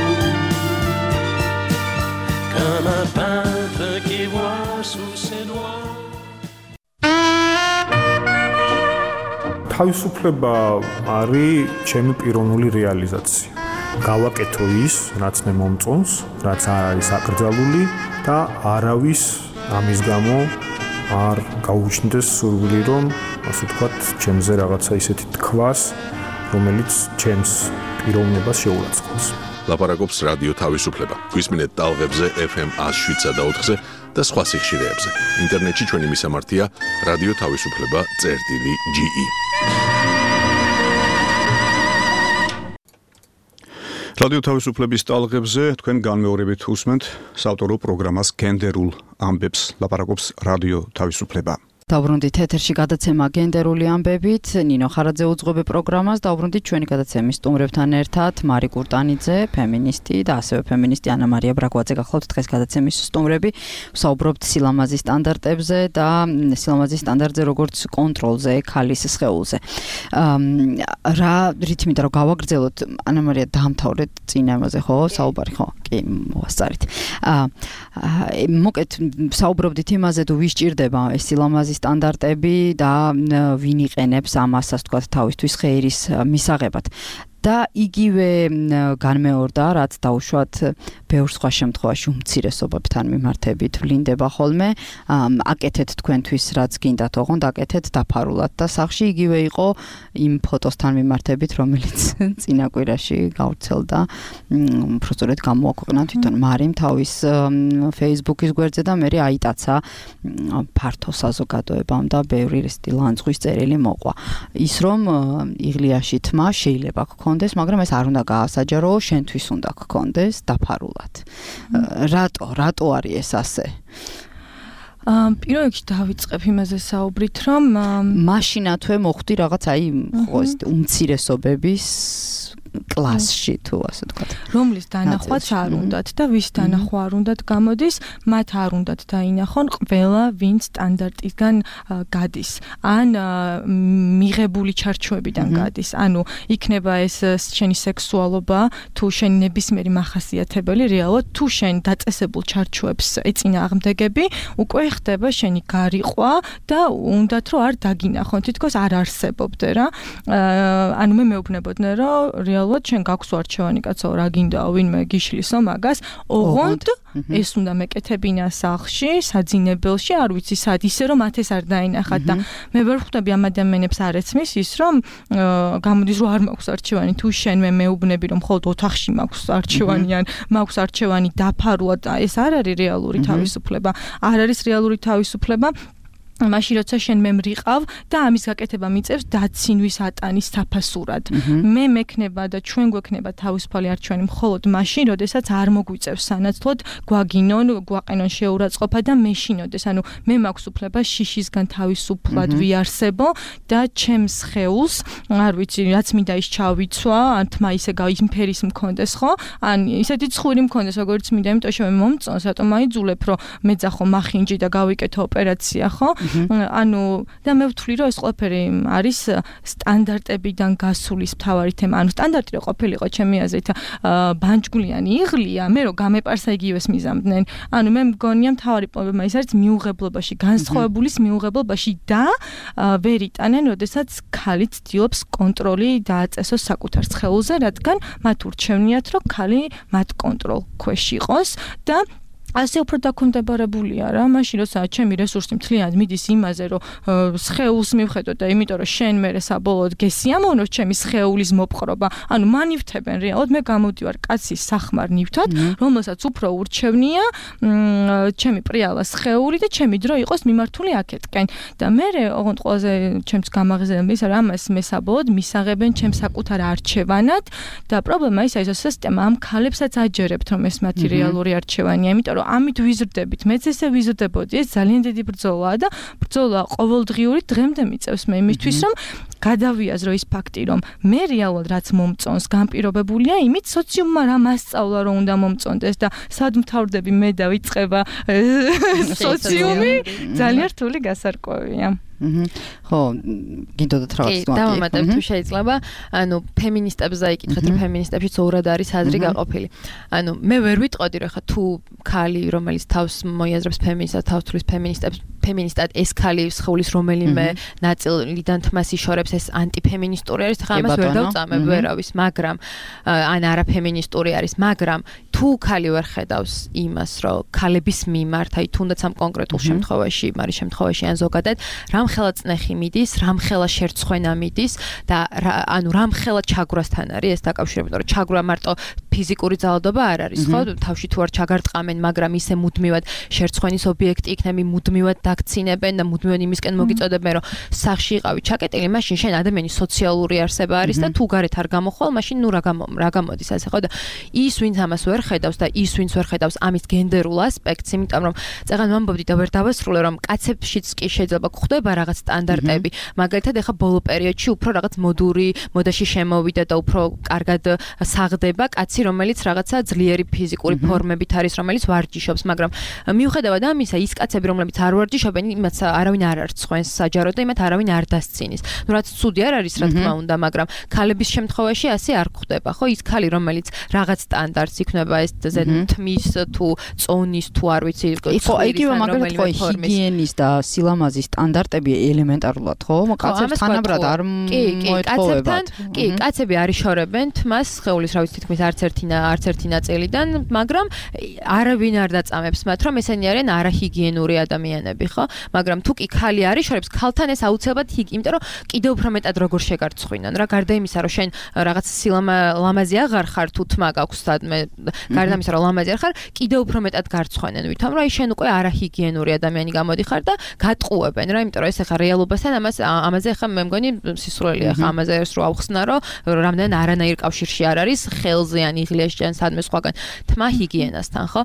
S10: Comme un peintre qui voit sous ses doigts.
S11: თავისუფლება არის ჩემი პიროვნული რეალიზაცია. გავაკეთო ის, რაც მე მომწონს, რაც არ არის აკრძალული და არავის ამის გამო არ გაუჩნდეს სურვილი, რომ ასე ვთქვათ, ჩემზე რაღაცა ისეთი თქვას, რომელიც ჩემს პიროვნებას შეურაცხყოფს.
S1: ლაპარაკობს რადიო თავისუფლება. გვისმინეთ ტალღებზე ეფ ემ one oh seven point four და სხვა სიხშირეებზე. ინტერნეტში ჩვენი მისამართია რადიო თავისუფლება წერტილი ჯი ი.
S2: რადიო თავისუფლების ტალღებზე თქვენ განმეორებით უსმენთ საავტორო პროგრამას გენდერულ ამბებს, ლაპარაკობს რადიო თავისუფლება.
S4: დაუბრუნდით ეთერში გადაცემა გენდერული ამბებით, ნინო ხარაძე უძღვები პროგრამას, დაუბრუნდით ჩვენი გადაცემის სტუმრებთან ერთად, მარი კურტანიძე, ფემინისტი და ასევე ფემინისტი ანა მარია ბრაგვაძე გახლავთ დღეს გადაცემის სტუმრები. ვსაუბრობთ სილამაზის სტანდარტებზე და სილამაზის სტანდარტზე როგორც კონტროლზე, ქალის სხეულზე. რა რითმით რომ გავაგრძელოთ, ანა მარია დაამთავრეთ წინა ამაზე, ხო, საუბარი, ხო? კი, მოვასწარით. მოკეთ ვსაუბრობდით იმაზე, თუ ვის ჭირდება ეს სილამაზის სტანდარტები და ვინ იყენებს ამასაც თქვა თავისთვის ხეირის მისაღებად. და იგივე განმეორდა, რაც დაუშვათ ბევრ სხვა შემთხვევაში უმცირესობებთან მიმართებით ვლინდება ხოლმე. აკეთეთ თქვენთვის რაც გინდათ, ოღონდ აკეთეთ დაფარულად და სახში იგივე იყო იმ ფოტოსთან მიმართებით, რომელიც წინა კვირაში გავრცელდა. უბრალოდ გამოაქვეყნა თვითონ მარიმ თავის Facebook-ის გვერდზე და მე აიტაცა ფართო საზოგადოებამ და ბევრი ლანძღვის წერილი მოყვა. ის რომ იღლიაში თმა შეიძლება გქონდეს, მაგრამ ეს არ უნდა გაასაჯარო, შენთვის უნდა გქონდეს დაფაულად. რატო, რატო არის ეს ასე?
S8: პირველ რიგში დავიწყებ იმაზე საუბრით, რომ
S4: მაშინათვე მოხვდი რაღაც აი უმცირესობების კლასში თუ ასე ვთქვათ.
S8: რომლის დანახვაც არ უნდათ და ვის დანახვა არ უნდათ გამოდის, მათ არ უნდათ დაინახონ ყველა, ვინც სტანდარტიდან გადის. ან მიღებული ჩარჩოებიდან გადის. ანუ იქნება ეს შენი სექსუალობა, თუ შენი ნებისმიერი მახასიათებელი, რეალურად თუ შენ დაწესებულ ჩარჩოებს ეწინააღმდეგები, უკვე ხდება შენი გარიყვა და უნდათ რომ არ დაგინახონ, თითქოს არ არსებობდე რა. ანუ მე მეუბნებოდნენ რომ რეალურად შენ გაქვს არჩევანი კაცო, რა გინდაო, ვინმე გიშლისო მაგას, ოღონდ ეს უნდა მეკეთებინა სახლში, საძინებელში, არ ვიცი სად, ისე რომ მათ ეს არ დაინახათ და მე ვერ ხვდები ამ ადამიანებს არ ეცმის ის რომ გამოდის რომ არ მაქვს არჩევანი, თუ შენ მე მეუბნები რომ მხოლოდ ოთახში მაქვს არჩევანი ან მაქვს არჩევანი დაფარულად, ეს არ არის რეალური თავისუფლება. არ არის რეალური თავისუფლება. მაშინ როცა შენ მე მრიყავ და ამის გაკეთება მიწევს დაცინვის ატანის საფასურად. მე მექნება და ჩვენ გვექნება თავისუფალი არჩევანი მხოლოდ მაშინ, როდესაც არ მოგვიწევს სანაცვლოდ გვაგინონ, გვაყენონ შეურაცხყოფა და მეშინოდეს. ანუ მე მაქვს უფლება შიშისგან თავისუფლად ვიარსებო და ჩემს ხეულს, არ ვიცი, რაც მინდა ის ჩავიცვა, ან თმა ისე გაიმფერის მქონდეს, ხო? ან ისეთი ცხური მქონდეს, როგორც მინდა, იმიტომ რომ მე მომწონს, რატომ აიძულებ, რომ მეძახო მახინჯი და გავიკეთო ოპერაცია, ხო? ანუ და მე ვთვლი რომ ეს ყველაფერი არის სტანდარტებიდან გასულის მთავარი თემა. ანუ სტანდარტი რო ყოფილიყო ჩემი აზრით ბანჯგვლიანი იღლია, მე რო გამეპარსა იგივეს მიზამდნენ. ანუ მე მგონია მთავარი პრობლემა ის არის მიუღებლობაში, განსხვავებულის მიუღებლობაში და ვერ იტანენ, როდესაც ქალი ცდილობს კონტროლი დააწესოს საკუთარ სხეულზე, რადგან მათ ურჩევნიათ, რომ ქალი მათ კონტროლ ქვეშ იყოს და ასე უფრო დაქვემდებარებულია რა, მაშინ როცა ჩემი რესურსი მთლიანად მიდის იმაზე, რომ სხეულს მივხედოთ და იმიტომ რომ შენ მე საბოლოოდ გესიამოვნოს ჩემი სხეულის მოპყრობა, ანუ მანივთებენ რეალურად, მე გამოდივარ კაცის სახმარ ნივთად, რომელსაც უფრო ურჩევნია ჩემი პრიალა სხეული და ჩემი დრო იყოს მიმართული აქეთკენ. და მე ოღონდ ყველაზე ჩემს გამაღიზება ის არის, ამას მე საბოლოოდ მისაღებენ ჩემს საკუთარ არჩევანად და პრობლემა ისაა, რომ სისტემა ამ ქალებსაც აჯერებთ, რომ ეს მათი რეალური არჩევანია, იმიტომ რომ ამით ვიზრდებით, მეც ესე ვიზრდებოდი, ეს ძალიან დიდი ბრძოლაა და ბრძოლა ყოველდღიური დღემდე მიწევს მე იმისთვის, რომ გადავიაზრო ის ფაქტი, რომ მე რეალურად რაც მომწონს, განპირობებულია იმით სოციუმმა რა მასწავლა რომ უნდა მომწონდეს და სად მთავრდები მე და ვიწყება სოციუმი, ძალიან რთული გასარკვევია.
S4: ხო, გინდოდათ რაღაც თქვა.
S9: კი, დავამატებ თუ შეიძლება, ანუ ფემინისტებს დაიკითხეთ, რომ ფემინისტებშიც ორად არის აზრი გაყოფილი. ანუ მე ვერ ვიტყოდი, რომ ხა თუ ქალი, რომელიც თავს მოიაზრებს ფემინისტად, თავს თulis ფემინისტებს, ფემინისტად ეს ქალი სხეულის რომელიმე ნაწილიდან თმას იშორებს, ეს ანტიფემინისტური არის, ხა ამას ვერ დავწამებ ვერავის, მაგრამ ან არაფემინისტური არის, მაგრამ თუ ქალი ვერ ხედავს იმას, რომ ქალების მიმართ, აი თუნდაც ამ კონკრეტულ შემთხვევაში, მაგრამ შემთხვევაში ან ზოგადად, რამხელა წნეხი მიდის, რამხელა შერცხვენა მიდის და ანუ რამხელა ჩაგვრასთან არის ეს დაკავშირებული, რომ ჩაგვრა მარტო ფიზიკური ძალადობა არ არის, ხო? თავში თუ არ ჩაგარტყამენ, მაგრამ ისე მუდმივად შერცხვენის ობიექტი იქნები, მუდმივად დაქცინებენ და მუდმივად იმისკენ მოგიწოდებენ, რომ სახში იყავი ჩაკეტილი, მაშინ შენ ადამიანი სოციალური არსება არის და თუ გარეთ არ გამოხვალ, მაშინ ნუ რა გამო რა გამოდის ასე, ხო? და ის ვინც ამას ვერ ხედავს და ის ვინც ვერ ხედავს ამის გენდერულ ასპექტს, იმიტომ რომ წეგან ვამბობდი და ვერ დავასრულე, რომ კაცებშიც კი შეიძლება გვხვდება რაღაც სტანდარტები, მაგალითად ეხა ბოლო პერიოდში უფრო რაღაც მოდური, მოდაში შემოვიდა და უფრო კარგად საღდება კაცი, რომელიც რაღაცა ძლიერი ფიზიკური ფორმებით არის, რომელიც ვარჯიშობს, მაგრამ მიუხედავად ამისა, ის კაცები, რომლებიც არ ვარჯიშობენ, იმათ არავინ არ არცხვენს საჯაროდ და იმათ არავინ არ დასცინის. ნუ რაც ცუდი არ არის, რა თქმა უნდა, მაგრამ ქალების შემთხვევაში ასე არ გვხდება, ხო? ის ქალი, რომელიც რაღაც სტანდარტს იქნება ეს თმის თუ წონის თუ არ ვიცი,
S4: იყო იგივე მაგალითად ხო ჰიგიენის და სილამაზის სტანდარტები ელემენტარულად, ხო? კაცებს თანაბრად არ მოეთხოვებათ.
S9: კი, კაცები არ იშორებენ თმას სხეულის, რა ვიცი, თითქმის არც ერთი არც ერთი ნაწილიდან, მაგრამ არავინ არ დაწამებს მათ, რომ ესენი არიან არაჰიგიენური ადამიანები, ხო? მაგრამ თუ კი ქალი არ იშორებს, ქალთან ეს აუცილებლად ჰიგი, იმიტომ რომ კიდევ უფრო მეტად როგორ შეგარცხვინონ რა, გარდა იმისა, რომ შენ რაღაც სილამაზი აღარ ხარ თუ თმა გაქვს სადმე, გარდა იმისა, რომ ლამაზი არ ხარ, კიდევ უფრო მეტად გარცხვენენ, ვითომ რომ აი შენ უკვე არაჰიგიენური ადამიანი გამოდიხარ და გატყუებენ რა, იმიტომ რომ ეს ახლა რეალობასთან ამას ამაზე ახლა მე მგონი სისულელია ახლა ამაზე ეს რო ავხსნა, რომ რამდენ არანაირ კავშირში არ არის ხელზე ან იღლიაში ან სადმე სხვაგან თმა ჰიგიენასთან, ხო?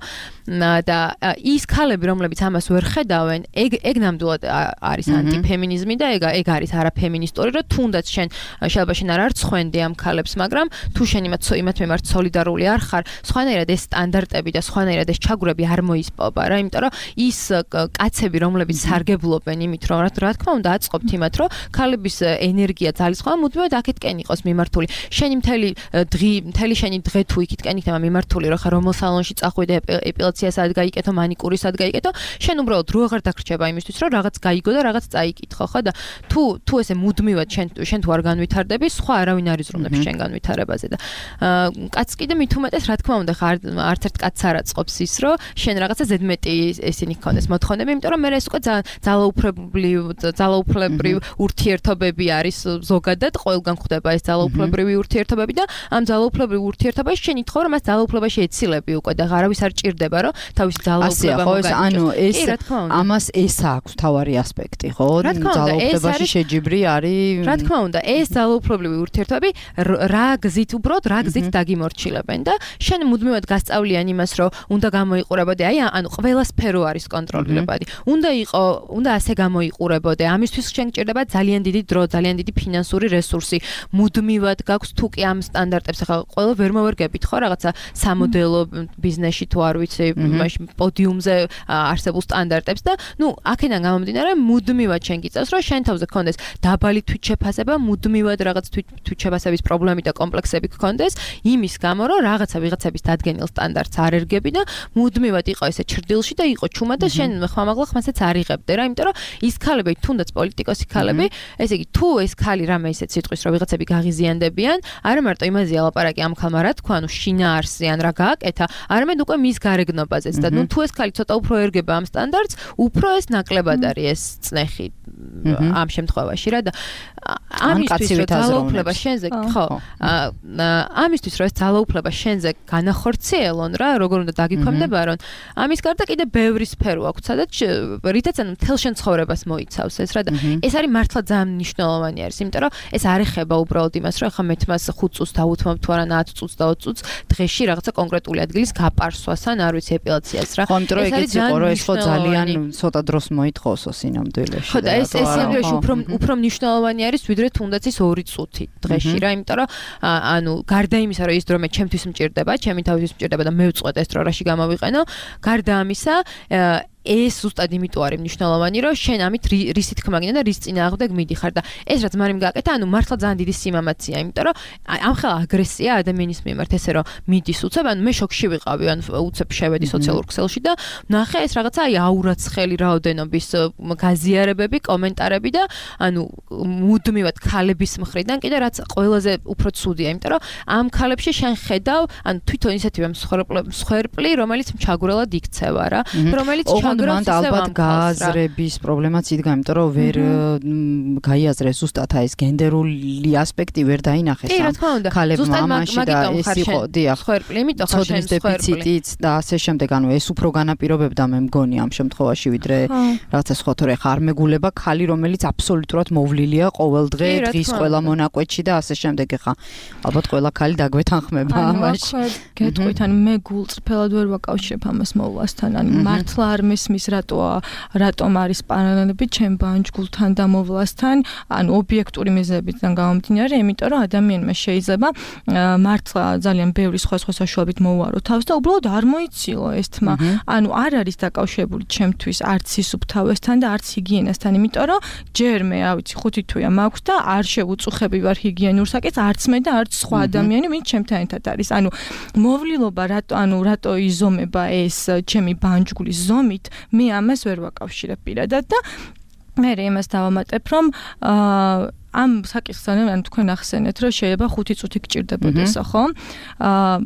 S9: და ის ქალები, რომლებიც ამას ვერ ხედავენ, ეგ ეგ ნამდვილად არის ანტიფემინიზმი და ეგ ეგ არის არაფემინისტური, რომ თუნდაც შენ შეიძლება შენ არ არცხვენდი ამ ქალებს, მაგრამ თუ შენ იმათ იმათ მიმართ სოლიდარული არ ხარ, სხვანაირად ეს სტანდარტები და სხვანაირად ეს ჩაგვრები არ მოისპობა რა, იმიტომ რომ ის კაცები, რომლებიც სარგებლობენ იმით, რომ რა თქმა უნდა აწყობთ იმათ, რომ ქალების ენერგია ძალისხმევა მუდმივად აქეთკენ იყოს მიმართული. შენი მთელი დღი, მთელი შენი დღე თუ იქითკენ იქნება მიმართული, რომ ხა რომელ სალონში წახვიდე, ეპილაციას ad გაიკეთო, მანიკურის ad გაიკეთო, შენ უბრალოდ დრო აღარ დაგრჩება იმისთვის, რომ რაღაც გაიგო და რაღაც წაიკითხო, ხო? და თუ თუ ესე მუდმივად შენ შენ თუ არ განვითარდები, სხვა არავინ არ იზრუნებს შენ განვითარებაზე და კაც კიდე მით უმეტეს, რა თქმა უნდა, ხა არც ერთ კაცს არ აწყობს ის, რომ შენ რაღაცა ზედმეტი ესენი გქონდეს მოთხოვნები, იმიტომ რომ მე ეს უკვე ძალაუფლებული ძალაუფლებრივი ურთიერთობები არის ზოგადად, ყველგან ხდება ეს ძალაუფლებრივი ურთიერთობები და ამ ძალაუფლებრივ ურთიერთობაში შენ ითხოვ, რომ მას ძალაუფლებაში ეცილები უკვე და არავის არ ჭირდება, რომ თავის ძალაუფლება მოგაიჭოს.
S4: ანუ ეს ამას ეს აქვს თავარი ასპექტი, ხო? ძალაუფლებაში შეჯიბრი არის.
S9: რა თქმა უნდა, ეს ძალაუფლებრივი ურთიერთობები რა გზით უბრალოდ რა გზით დაგიმორჩილებენ და შენ მუდმივად გასწავლიან იმას, რომ უნდა გამოიყურებოდე, აი ანუ ყველა სფერო არის კონტროლირებადი. უნდა იყო, უნდა ასე გამოიყურებოდე. ამისთვის შენ გჭირდება ძალიან დიდი დრო, ძალიან დიდი ფინანსური რესურსი. მუდმივად გაქვს თუ კი ამ სტანდარტებს ახლა ყველა ვერ მოვერგებით ხო რაღაცა სამოდელო ბიზნესში თუ არ ვიცი, მაშინ პოდიუმზე არსებულ სტანდარტებს და ნუ აქედან გამომდინარე მუდმივად შენ გიწევს, რომ შენ თავზე გქონდეს დაბალი თვითშეფასება, მუდმივად რაღაც თვითშეფასების პრობლემები და კომპლექსები გქონდეს, იმის გამო რომ რაღაცა ვიღაცების დადგენილ სტანდარტს არ ერგები და მუდმივად იყო ესე ჩრდილში და იყო ჩუმა და შენ ხმამაღლა ხმასაც არ იღებდე რა, იმიტომ რომ ის ქალები თუნდაც პოლიტიკოსი ქალები, ესე იგი თუ ეს ქალი რამე ისეთ სიტყვის რომ ვიღაცები გაღიზიანდებიან, არა მარტო იმაზე ალაპარაკი ამ ქალმა რა თქვა, ანუ შინაარსზე ან რა გააკეთა, არამედ უკვე მის გარეგნობაზეც და ნუ თუ ეს ქალი ცოტა უფრო ერგება ამ სტანდარტს, უფრო ეს ნაკლებად არის ეს წნეხი ამ შემთხვევაში რა და ამისთვის რომ ძალაუფლება შენზე ხო ამისთვის რომ ეს ძალაუფლება შენზე განახორციელონ რა, როგორ უნდა დაგიქვემდებარონ, ამის გარდა კიდე ბევრი სფერო აქვს, სადაც რითაც ანუ მთელ შენ ცხოვრებას მოიცავს ეს რა და ეს არის მართლა ძალიან მნიშვნელოვანი არის, იმიტომ რომ ეს არ ეხება უბრალოდ იმას, რომ ახლა მე თმას ხუთ წუთს დავუთმობ თუ არა ათი წუთს და ოცი წუთს დღეში რაღაცა კონკრეტული ადგილის გაპარსვას ან არ ვიცი ეპილაციას რა.
S4: ხო, იმიტომ რომ ეგეც იყო, რომ ეს ხო ძალიან ცოტა დროს მოითხოვსო სინამდვილეში.
S9: ხო და ეს ეს სინამდვილეში უფრო უფრო მნიშვნელოვანი არის ვიდრე თუნდაც ის ორი წუთი დღეში რა, იმიტომ რომ ანუ გარდა იმისა, რომ ის დრო მე ჩემთვის მჭირდება, ჩემი თავისთვის მჭირდება და მე ვწყვეტ ეს დრო რაში გამოვიყენო, გარდა ამისა ეს ზუსტად იმიტომ არის მნიშვნელოვანი, რომ შენ ამით რის თქმა გინდა და რის წინააღმდეგ მიდიხარ და ეს რაც მარიმ გააკეთა, ანუ მართლა ძალიან დიდი სიმამაცია, იმიტომ რომ ამ ხელ აგრესია ადამიანის მიმართ ესე რომ მიდის უცებ, ანუ მე შოკში ვიყავი, ანუ უცებ შევედი სოციალურ ქსელში და ნახე ეს რაღაცა აი აურაცხელი რაოდენობის გაზიარებები, კომენტარები და ანუ მუდმივად ქალების მხრიდან კიდე რაც ყველაზე უფრო ცუდია, იმიტომ რომ ამ ქალებში შენ ხედავ, ანუ თვითონ ისეთივე მსხვერპლი, რომელიც ჩაგვრელად იქცევა რა, რომელიც ჩაგვრელს
S4: ალბათ გააზრების პრობლემაც იდგა, იმიტომ რომ ვერ გაიაზრეს ზუსტად აი ეს გენდერული ასპექტი ვერ დაინახეს ამ ქალებმა ამაში და ეს იყო დიახ
S9: მსხვერპლი, იმიტომ ხარ შენ
S4: დეფიციტიც და ასე შემდეგ, ანუ ეს უფრო განაპირობებდა მე მგონი ამ შემთხვევაში ვიდრე რაღაცა სხვა, თორე ხარ მეგულება ქალი, რომელიც აბსოლუტურად მოვლილია ყოველ დღე დღის ყველა მონაკვეთში და ასე შემდეგ. ეხა ალბათ ყველა ქალი დაგვეთანხმება ამაში.
S8: გეტყვით, ანუ მე გულწრფელად ვერ ვაკავშირებ ამას მოვლასთან, ანუ მართლა არ მისმის რატოა, რატომ არის პარალელები ჩემ ბანჯგულთან და მოვლასთან, ანუ ობიექტური მიზეზებიდან გამომდინარე, იმიტომ რომ ადამიანმა შეიძლება მართლა ძალიან ბევრი სხვა სხვა საშუალებით მოუარო თავს და უბრალოდ არ მოიცილო ეს თმა. ანუ არ არის დაკავშირებული ჩემთვის არც სისუფთავესთან და არც ჰიგიენასთან, იმიტომ რომ ჯერ მე, რა ვიცი, ხუთი თვეა მაქვს და არ შევუწუხები ვარ ჰიგიენურ საკითხს, არც მე და არც სხვა ადამიანი, ვინც ჩემთან ერთად არის. ანუ მოვლილობა რატო, ანუ რატო იზომება ეს ჩემი ბანჯგულის ზომით, მე ამას ვერ ვაკავშირებ პირადად და მე იმას დავამატებ, რომ ამ საკითხთან ანუ თქვენ ახსენეთ, რომ შეიძლება ხუთი წუთი გჭირდებოდესო, ხო? აა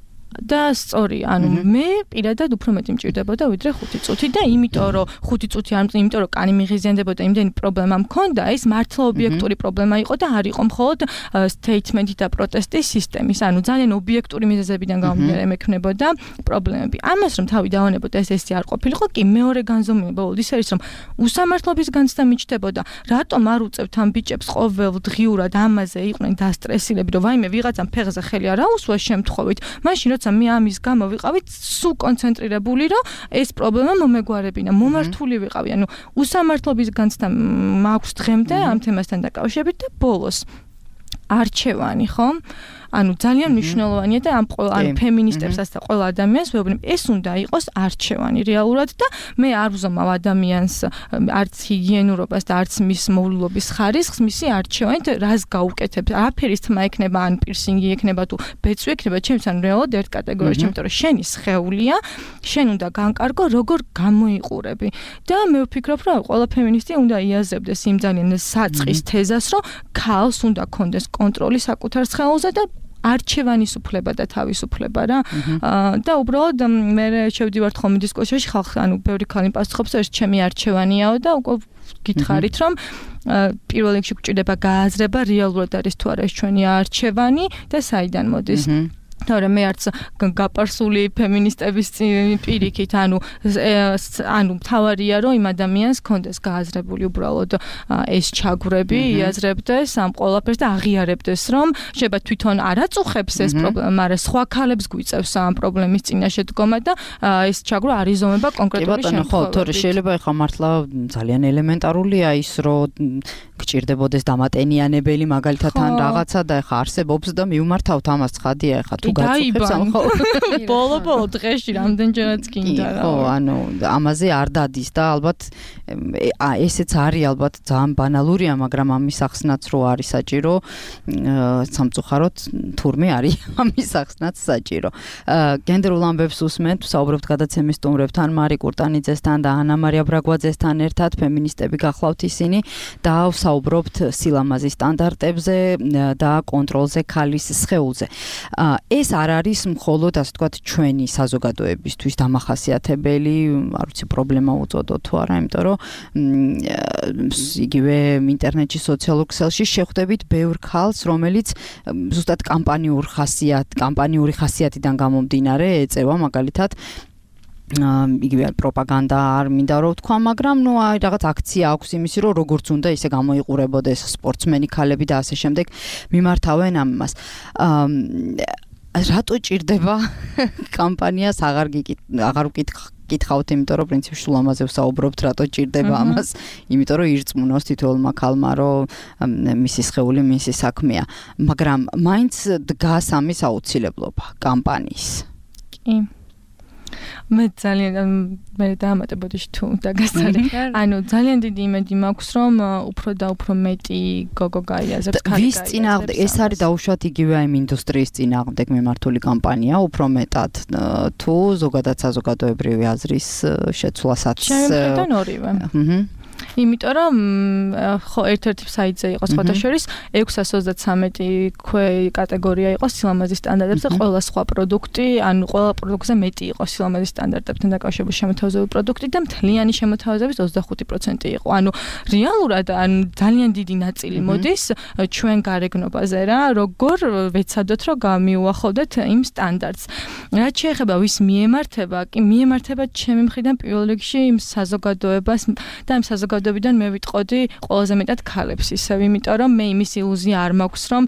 S8: და სწორი, ანუ მე პირადად უფრო მეტი მჭირდებოდა ვიდრე ხუთი წუთი და იმიტომ რომ ხუთი წუთი არ მწინ, იმიტომ რომ კანი მიღიზიანდებოდა, იმდენი პრობლემა მქონდა, ეს მართლა ობიექტური პრობლემა იყო და არ იყო მხოლოდ სტეითმენტი და პროტესტის სისტემის, ანუ ძალიან ობიექტური მიზეზებიდან გამომდინარე მექნებოდა პრობლემები. ამას რომ თავი დავანებოდა ეს ესე არ ყოფილიყო, კი მეორე განზომილება ბოლოდ ის არის, რომ უსამართლობის განცდა მიჩნდებოდა, რატომ არ უწევთ ამ ბიჭებს ყოველდღიურად ამაზე იყვნენ დასტრესილები, რომ ვაიმე ვიღაცამ ფეხზე ხელი არ აუსვა შემთხვევით, მაშინ როცა მე ამის გამო ვიყავით სულ კონცენტრირებული, რომ ეს პრობლემა მომეგვარებინა, მომართული ვიყავი, ანუ უსამართლობის განცდა მაქვს დღემდე ამ თემასთან დაკავშირებით და ბოლოს არჩევანი, ხო? ანუ ძალიან მნიშვნელოვანია და ამ ყველა ანუ ფემინისტებსაც და ყველა ადამიანს ვეუბნებ, ეს უნდა იყოს არჩევანი რეალურად და მე არ ვზომავ ადამიანს არც ჰიგიენურობას და არც მის მოვლილობის ხარისხს, მისი არჩევანით რას გაუკეთებ, რაფერის თმა ექნება, ან პირსინგი ექნება თუ ბეწვი ექნება, ჩემს ან რეალურად ერთ კატეგორიაში, იმიტომ რომ შენი სხეულია, შენ უნდა განკარგო, როგორ გამოიყურები. და მე ვფიქრობ, რომ ყველა ფემინისტი უნდა იაზრებდეს იმ ძალიან საწყის თეზას, რომ ქალს უნდა კონდეს კონტროლი საკუთარ სხეულზე და არჩევანის უფლება და თავისუფლება რა. და უბრალოდ მე შევდივართ ხოლმე დისკუსიაში, ხალხი ანუ ბევრი ქალი პასუხობს, ეს ჩემი არჩევანიაო და უკვე გითხარით, რომ პირველ რიგში გვჭირდება გააზრება, რეალურად არის თუ არა ეს ჩვენი არჩევანი და საიდან მოდის. თორემ მე არც გაპარსული ფემინისტების პირიქით, ანუ ანუ თავარია რომ იმ ადამიანს კონდეს გააზრებული უბრალოდ ეს ჩაგვრები, იაზრებდეს ამ ყველაფერს და აღიარებდეს, რომ შეიძლება თვითონ არ აწუხებს ეს პრობლემა, მაგრამ სხვა ქალებს გვიწევს ამ პრობლემის წინაშე დგომა და ეს ჩაგვრა არ იზომება კონკრეტული შემთხვევებით. ხო, თორე შეიძლება ეხლა მართლა ძალიან ელემენტარულია ის, რომ გჭირდებოდეს დამატენიანებელი მაგალითად ან რაღაცა და ეხლა არსებობს და მივმართავთ ამას ცხადია ეხლა თუ გაწუხებს ამ ხო ბოლო-ბოლო დღეში რამდენჯერაც გინდა რა. ხო, ანუ ამაზე არ დადის და ალბათ ესეც არის ალბათ ძალიან ბანალურია, მაგრამ ამის ახსნაც რო არის საჭირო, სამწუხაროდ თურმე არის ამის ახსნაც საჭირო. გენდერულ ამბებს უსმენთ, ვსაუბრობთ გადაცემის სტუმრებთან, მარი კურტანიძესთან და ანა მარია ბრაგვაძესთან ერთად, ფემინისტები გახლავთ ისინი და ვსაუბრობთ სილამაზის სტანდარტებზე და კონტროლზე ქალის სხეულზე. ეს არ არის მხოლოდ ასე ვთქვათ ჩვენი საზოგადოებისთვის დამახასიათებელი, არ ვიცი პრობლემა უწოდოთ თუ არა, იმიტომ რომ იგივე ინტერნეტში სოციალურ ქსელში შეხვდებით ბევრ ქალს, რომელიც ზუსტად კამპანიურ ხასიათ, კამპანიური ხასიათიდან გამომდინარე ეწევა მაგალითად იგივე პროპაგანდა არ მინდა რომ ვთქვა, მაგრამ ნუ აი რაღაც აქცია აქვს იმისი, რომ როგორც უნდა ისე გამოიყურებოდეს სპორტსმენი ქალები და ასე შემდეგ მიმართავენ ამას. რატო ჭირდება კამპანიას აღარ აღარ ვკითხავთ, იმიტომ რომ პრინციპში სულ ამაზე ვსაუბრობთ, რატო ჭირდება ამას, იმიტომ რომ ირწმუნოს თითოეულმა ქალმა, რომ მისი სხეული მისი საქმეა, მაგრამ მაინც დგას ამის აუცილებლობა კამპანიის. კი. მე ძალიან მე დაამატებოდი თუ დაგასწარე. ანუ ძალიან დიდი იმედი მაქვს, რომ უფრო და უფრო მეტი გოგო გაიაზრებს ქალი.
S4: ვის წინააღმდეგ ეს არის დაუშვათ იგივე აი ინდუსტრიის წინააღმდეგ მიმართული კამპანია, უფრო მეტად თუ ზოგადად საზოგადოებრივი აზრის შეცვლასაც.
S8: შემდგენ ორივე. აჰა. იმიტომ რომ ხო ერთ-ერთი საიტზე იყო სხვადასხვა ექვსას ოცდათსამეტი ქვე კატეგორია იყო სილამაზის სტანდარტებზე, ყველა სხვა პროდუქტი, ანუ ყველა პროდუქტზე მეტი იყო სილამაზის სტანდარტებთან დაკავშირებული შემოთავაზებული პროდუქტი და მთლიანი შემოთავაზების ოცდახუთი პროცენტი იყო. ანუ რეალურად ანუ ძალიან დიდი ნაწილი მოდის ჩვენ გარეგნობაზე რა, როგორ ვეცადოთ რომ გამიუახლოვდეთ იმ სტანდარტს. რაც შეეხება ვის მიემართება, კი მიემართება ჩემი მხრიდან პირველ რიგში იმ საზოგადოებას და იმ საზოგადოებიდან მე ვიტყოდი ყველაზე მეტად ქალებს ისევ, იმიტომ რომ მე იმის ილუზია არ მაქვს, რომ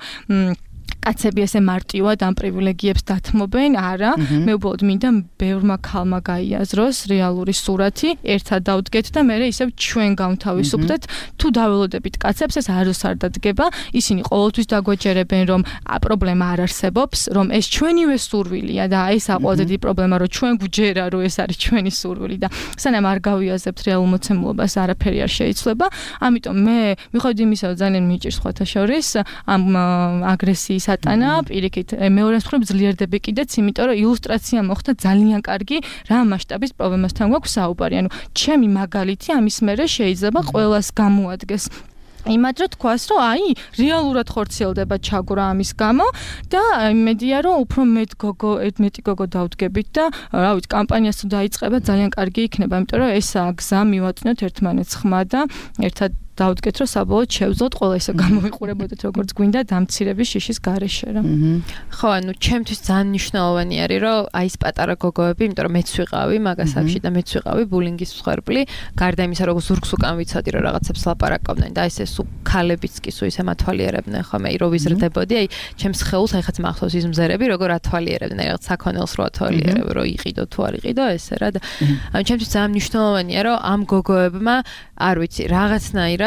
S8: კაცები ესე მარტივად ამ პრივილეგიებს დათმობენ, არა, მე უბრალოდ მინდა ბევრმა ქალმა გაიაზროს რეალური სურათი, ერთად დავდგეთ და მე ისევ ჩვენ გავთავისუფლდეთ, თუ დაველოდებით კაცებს ეს არც არ დადგება, ისინი ყოველთვის დაგვეჯერებენ, რომ პრობლემა არ არსებობს, რომ ეს ჩვენივე სურვილია და ეს ყველაზე დიდი პრობლემა, რომ ჩვენ გვჯერა, რომ ეს არის ჩვენი სურვილი და სანამ არ გავიაზრებთ რეალურ მოცემულობას, არაფერი არ შეიცვლება. ამიტომ მე მიხვდი იმისა, რომ ძალიან მიჭირს სხვათა შორის ამ აგრესიის სატანა, პირიქით მეორე მხრივ ძლიერდები კიდეც, იმიტომ რომ ილუსტრაცია მოხდა ძალიან კარგი რა მასშტაბის პრობლემასთან გვაქვს საუბარი. ანუ ჩემი მაგალითი ამის მერე შეიძლება ყველას გამოადგეს. იმად რომ თქვას, რომ აი რეალურად ხორციელდება ჩაგვრა ამის გამო და იმედია რომ უფრო მეტ გოგო, მეტი გოგო დავდგებით და რა ვიცი, კამპანიას თუ დაიწყება ძალიან კარგი იქნება, იმიტომ რომ ეს გზა მივაწნოთ ერთმანეთს ხმა და ერთად დავდგეთ, რომ საბოლოოდ შევძლოთ ყველა ისე გამოვიყურებოდეთ, როგორც გვინდა დამცირების შიშის გარეშე რა.
S9: ხო, ანუ ჩემთვის ძალიან მნიშვნელოვანი არის, რომ აი ეს პატარა გოგოები, იმიტომ რომ მეც ვიყავი მაგას აქში და მეც ვიყავი ბულინგის მსხვერპლი, გარდა იმისა, რომ ზურგს უკან ვიცოდი, რომ რაღაცებს ლაპარაკობდნენ და ესე სულ ქალებიც კი სულ ისე მათვალიერებდნენ, ხო, მე რო ვიზრდებოდი, აი ჩემს ხელს აი ხაც მახსოვს ის მზერები, როგორ ათვალიერებდნენ, რაღაც საქონელს რო ათვალიერებ, რო იყიდო თუ არ იყიდო ესე რა და ანუ ჩემთვის ძალიან მნიშვნელოვანია, რომ ამ გოგოებმა, არ ვიცი, რაღაცნაირად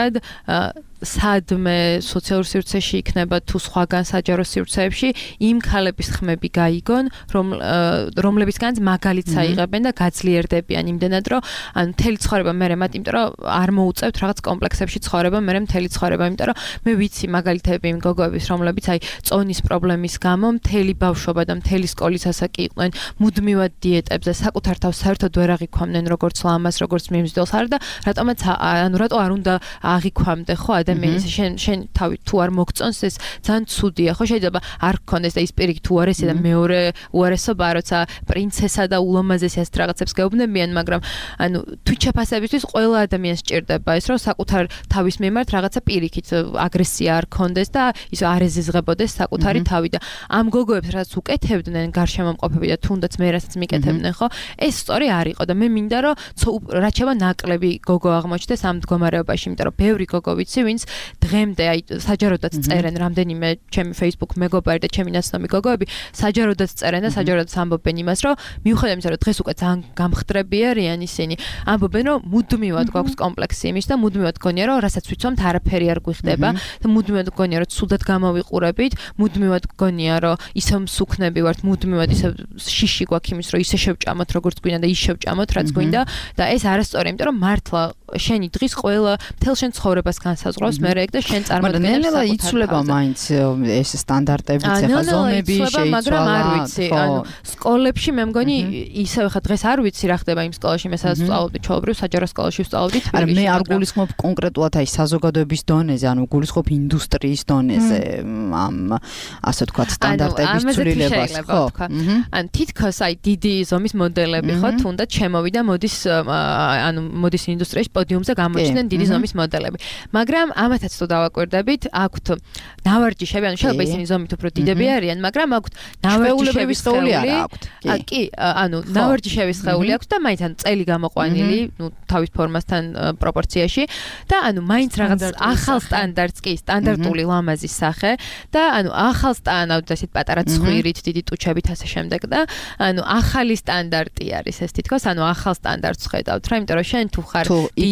S9: სადმე სოციალურ სივრცეში იქნება თუ სხვაგან საჯარო სივრცეებში იმ ქალების ხმები გაიგონ, რომ რომლებისგანაც მაგალითს აიღებენ და გაძლიერდებიან იმდენად, რომ ან მთელი ცხოვრება მე მათ, იმიტომ რომ არ მოუწევთ რაღაც კომპლექსებში ცხოვრება, მე მთელი ცხოვრება, იმიტომ რომ მე ვიცი მაგალითები იმ გოგოების, რომლებიც აი წონის პრობლემის გამო მთელი ბავშვობა და მთელი სკოლის ასაკი იყვნენ მუდმივად დიეტებზე, საკუთარ თავს საერთოდ ვერ აღიქვამდნენ როგორც ლამაზ, როგორც მიმზიდველს არ და რატომაც ანუ რატო არ უნდა აღიქვამდე ხო ადამიანის შენ შენ თავი თუ არ მოგწონს ეს ძალიან ცუდია ხო შეიძლება არ გქონდეს და ის პირიქით უარესი და მეორე უარესობა როცა პრინცესა და ულამაზესი ასეთ რაღაცებს გეუბნებიან მაგრამ ანუ თვითშეფასებისთვის ყველა ადამიანს სჭირდება ეს რომ საკუთარ თავის მიმართ რაღაცა პირიქით აგრესია არ გქონდეს და ის არ ეზიზღებოდეს საკუთარი თავი და ამ გოგოებს რაც უკეთებდნენ გარშემომყოფები და თუნდაც მე რასაც მიკეთებდნენ ხო ეს სწორი არ იყო და მე მინდა რომ რაც შევა ნაკლები გოგო აღმოჩნდეს ამ მდგომარეობაში იმიტომ რომ ბევრი გოგო ვიცი ვინც დღემდე აი საჯაროდაც წერენ რამდენიმე ჩემი Facebook მეგობარი და ჩემი ნაცნობი გოგოები საჯაროდაც წერენ და საჯაროდაც ამბობენ იმას რომ მიუხედავად იმისა რომ დღეს უკვე ძალიან გამხდრები არიან ისინი ამბობენ რომ მუდმივად გვაქვს კომპლექსი იმის და მუდმივად გონია რომ რასაც ვიცვამთ არაფერი არ გვიხდება და მუდმივად გონია რომ ცუდად გამოვიყურებით მუდმივად გონია რომ ისევ მსუქნები ვართ მუდმივად ისევ შიში გვაქვს იმის რომ ისე შევჭამოთ როგორც გვინდა და ის შევჭამოთ რაც გვინდა და ეს არასწორი იმიტომ რომ მართლა შენი დღის ყველა მთელ შენ ცხოვრებას განსაზღვრავს მე რეგ და შენ წარმოადგენს
S4: საკუთარ თავს. იცვლება მაინც ეს სტანდარტები, ეხა ზომები შეიცვალა.
S9: მაგრამ არ ვიცი, ანუ სკოლებში მე მგონი ისევ ხა დღეს არ ვიცი რა ხდება იმ სკოლაში, მე სადაც ვსწავლობდი ჩვეულებრივ საჯარო სკოლაში ვსწავლობდი.
S4: არა, მე არ გულისხმობ კონკრეტულად აი საზოგადოების დონეზე, ანუ გულისხმობ ინდუსტრიის დონეზე ამ ასე ვთქვათ სტანდარტების ცვლილებას, ხო?
S9: ან თითქოს აი დიდი ზომის მოდელები ხო თუნდაც შემოვიდა მოდის ანუ მოდის ინდუსტრიაში პოდიუმზე გამოჩნდნენ დიდი ზომის მოდელები. მაგრამ ამათაც თუ დავაკვირდებით, აქვთ ნავარჯიშები, ანუ შეიძლება ისინი ზომით უფრო დიდები არიან, მაგრამ აქვთ ნავარჯიშების სხეული არა აქვთ. კი, ანუ ნავარჯიშების სხეული აქვთ და მაინც ანუ წელი გამოყვანილი, ნუ თავის ფორმასთან პროპორციაში და ანუ მაინც რაღაც ახალ სტანდარტს კი, სტანდარტული ლამაზი სახე და ანუ ახალ სტანდარტს ასეთ პატარა ცხვირით, დიდი ტუჩებით ასე შემდეგ და ანუ ახალი სტანდარტი არის ეს თითქოს, ანუ ახალ სტანდარტს ხედავთ რა, იმიტომ რომ შენ თუ ხარ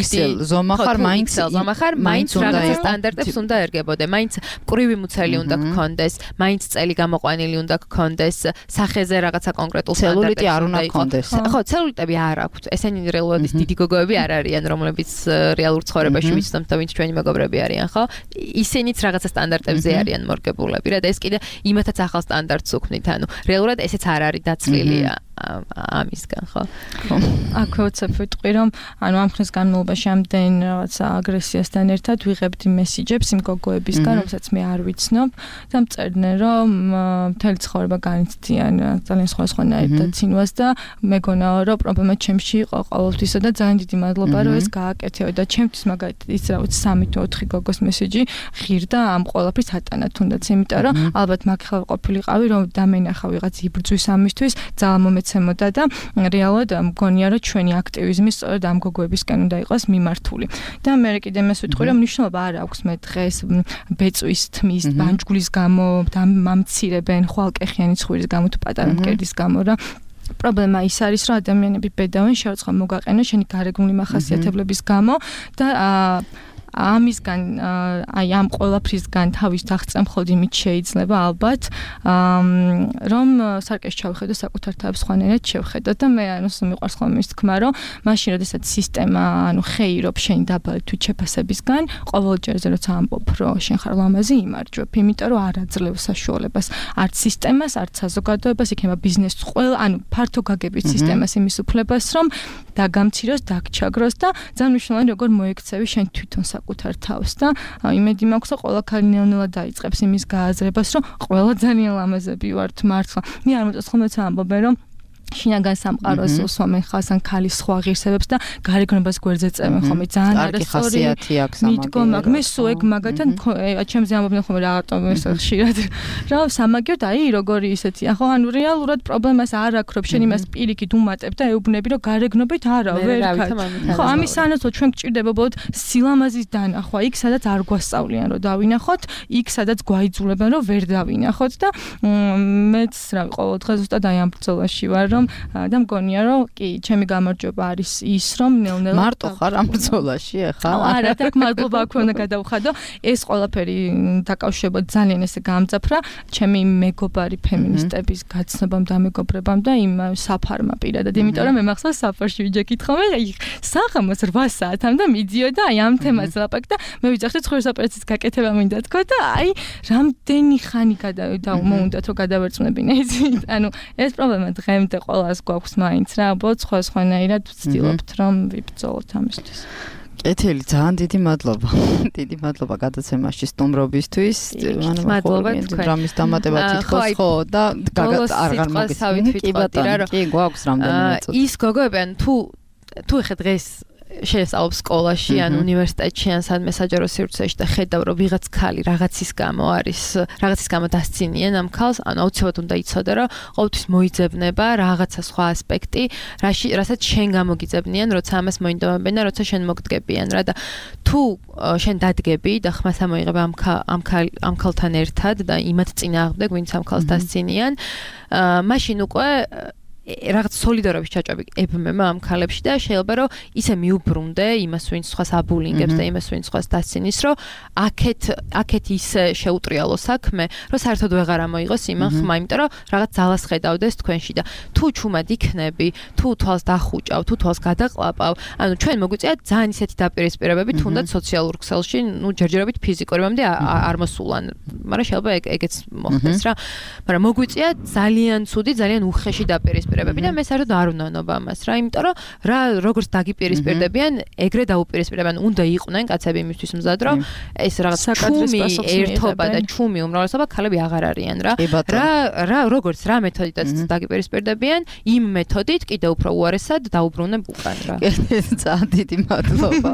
S4: მიქსელ ზომა ხარ, მაინც
S9: ზომა ხარ, მაინც რაღაცა სტანდარტებს უნდა ერგებოდე, მაინც მკვრივი მუცელი უნდა გქონდეს, მაინც წელი გამოყვანილი უნდა გქონდეს, სახეზე რაღაცა კონკრეტულ სტანდარტებს
S4: არ უნდა გქონდეს.
S9: ხო, ცელულიტები არ აქვთ. ესენი რეალურად ის დიდი გოგოები არ არიან, რომლებიც რეალურ ცხოვრებაში ვიცნობთ და ვინც ჩვენი მეგობრები არიან, ხო? ისინიც რაღაცა სტანდარტებზე არიან მორგებულები რა და ეს კიდე იმათაც ახალ სტანდარტს უქმნით, ანუ რეალურად ესეც არ არის დაცლილია ამისგან, ხო?
S8: აქვე უცებ ვიტყვი რომ ანუ ამ ხნის განმავლობაში ამდენ რაღაცა აგრესიასთან ერთად ვიღებდი მესიჯებს იმ გოგოებისგან, რომელსაც მე არ ვიცნობ და მწერდნენ რომ მთელი ცხოვრება განიცდიან ძალიან სხვადასხვანაირ და ცინვას და მეგონა რომ პრობლემა ჩემში იყო ყოველთვისა და ძალიან დიდი მადლობა რომ ეს გააკეთე და ჩემთვის მაგალითად ის რაღაც სამი თუ ოთხი გოგოს მესიჯი ღირდა ამ ყველაფრის ატანა თუნდაც იმიტომ რომ ალბათ მაგხელ ყოფილიყავი რომ დამენახა ვიღაც იბრძვის ამისთვის ძალიან მომეცემოდა და რეალურად მგონია რომ ჩვენი აქტივიზმი სწორედ ამ გოგოებისკენ უნდა იყოს მიმართული და მე კიდე მეს ვიტყვი რომ მნიშვნელობა არ აქვს მე დღეს ბეწვის თმის ბანჯგულის გამო და მამცირებენ ხვალკეხიანი ცხვირის გამო თუ პატარა მკერდის გამო რა პრობლემა ის არის რომ ადამიანები ბედავენ შეუწყო მოგაყენა შენი გარეგნული მახასიათებლების გამო და ამისგან აი ამ ყველაფრისგან თავის დაღწევ მხოლოდ იმით შეიძლება ალბათ რომ სარკეს ჩავხედო საკუთარ თავს ხვანერად შევხედო და მე ანუ მიყვარს ხოლმე ის თქმა რომ მაშინ როდესაც სისტემა ანუ ხეირობს შენ დაბალი თუ ჩეფასებისგან ყოველ ჯერზე როცა ამბობ რომ შენ ხარ ლამაზი იმარჯვებ იმიტომ რომ არ აძლევს საშუალებას არც სისტემას არც საზოგადოებას იქნება ბიზნესს ყველა ანუ ფართო გაგებით სისტემას იმის უფლებას რომ დაგამციროს დაგჩაგროს და ძალიან მნიშვნელოვანი როგორ მოექცევი შენ თვითონ საკუთარ თავს და იმედი მაქვს რომ ყველა ქალი ნელ-ნელა დაიწყებს იმის გააზრებას რომ ყველა ძალიან ლამაზები ვართ მართლა მე არ მოწონს ხოლმე ამბობენ რომ შინაგან სამყაროს უსვამენ ხალხს ან ქალის სხვა ღირსებებს და გარეგნობას გვერდზე წევენ ხოლმე ძალიან არასწორი მიდგომ მაგ მე სულ ეგ მაგათთან ჩემზე ამბობენ ხოლმე რაღაცა ეს ხშირად რა სამაგიერთ აი როგორი ისეთი ხო ანუ რეალურად პრობლემას არ აქვს რომ შენ იმას პირიქით უმატებ და ეუბნები რომ გარეგნობით არა ვერ ხო ამის სანაცვლო ჩვენ გჭირდება ბოლოდ სილამაზის დანახვა იქ სადაც არ გვასწავლიან რომ დავინახოთ იქ სადაც გვაიძულებენ რომ ვერ დავინახოთ და მეც რა ყოველ დღე ზუსტად აი ამ ბრძოლაში ვარ რომ და მგონია რომ კი ჩემი გამარჯვება არის ის რომ ნელ-ნელა
S4: მარტო ხარ ამ ბრძოლაში ახლა
S8: არა და მადლობა აქვს უნდა გადავხადო ეს ყველაფერი დაკავშირებად ძალიან ესე გამძაფრა ჩემი მეგობარი ფემინისტების გაცნობამ და მეგობრებამ და იმ საფარმა პირადად იმიტომ რომ მე მახსოვს საფარში ვიჯექით ხოლმე აი საღამოს რვა საათამდე და მიდიოდა აი ამ თემაზე ლაპარაკი და მე ვიძახდი ცხვრის ოპერაციის გაკეთება მინდა თქო და აი რამდენი ხანი გადავიდაუმოუნდათ რომ გადავერწმუნებინე იცით ანუ ეს პრობლემა დღემდე ყველას გვაქვს მაინც რა, ბოლო სხვა-სხვანაირად ვცდილობთ რომ ვიბრძოლოთ ამისთვის.
S4: კეთილი, ძალიან დიდი მადლობა. დიდი მადლობა გადაცემაში სტუმრობისთვის.
S9: ანუ მადლობა თქვენ.
S4: რამის დამატება თითქოს ხო და აღარ მოგესწრებით. კი, გვაქვს რამდენიმე წუთი.
S9: ის გოგოები ან თუ თუ ეხა დღეს შეესწავლობ სკოლაში ან უნივერსიტეტში ან სადმე საჯარო სივრცეში და ხედავ რომ ვიღაც ქალი რაღაცის გამო არის რაღაცის გამო დასცინიან ამ ქალს ანუ აუცილებლად უნდა იცოდე რომ ყოველთვის მოიძებნება რაღაცა სხვა ასპექტი რაში რასაც შენ გამოგიძებნიან როცა ამას მოინდომებენ და როცა შენ მოგდგებიან რა და თუ შენ დადგები და ხმას ამოიღებ ამ ამ ამ ქალთან ერთად და იმათ წინააღმდეგ ვინც ამ ქალს დასცინიან მაშინ უკვე რაღაც სოლიდარობის ჩაჭრები ებმება ამ ქალებში და შეიძლება რომ ისე მიუბრუნდე იმას ვინც სხვას აბულინგებს და იმას ვინც სხვას დასცინის რომ აქეთ აქეთ ისე შეუტრიალო საქმე რომ საერთოდ ვეღარ ამოიღოს იმან ხმა იმიტომ რომ რაღაც ძალას ხედავდეს თქვენში და თუ ჩუმად იქნები თუ თვალს დახუჭავ თუ თვალს გადაყლაპავ ანუ ჩვენ მოგვიწია ძალიან ისეთი დაპირისპირებები თუნდაც სოციალურ ქსელში ნუ ჯერჯერობით ფიზიკურამდე არ მოსულან მაგრამ შეიძლება ეგეც მოხდეს რა მაგრამ მოგვიწია ძალიან ცუდი ძალიან უხეში დაპირისპირებები და მე საერთოდ არ ვნანობ ამას რა იმიტომ რომ რა როგორც დაგიპირისპირდებიან ეგრე დაუპირისპირებიან უნდა იყვნენ კაცები იმისთვის მზად რომ ეს რაღაც ჩუმი ერთობა და ჩუმი უმრავლესობა ქალები აღარ არიან რა რა რა როგორც რა მეთოდითაც დაგიპირისპირდებიან იმ მეთოდით კიდე უფრო უარესად დაუბრუნებ უკან რა
S4: ძალიან დიდი მადლობა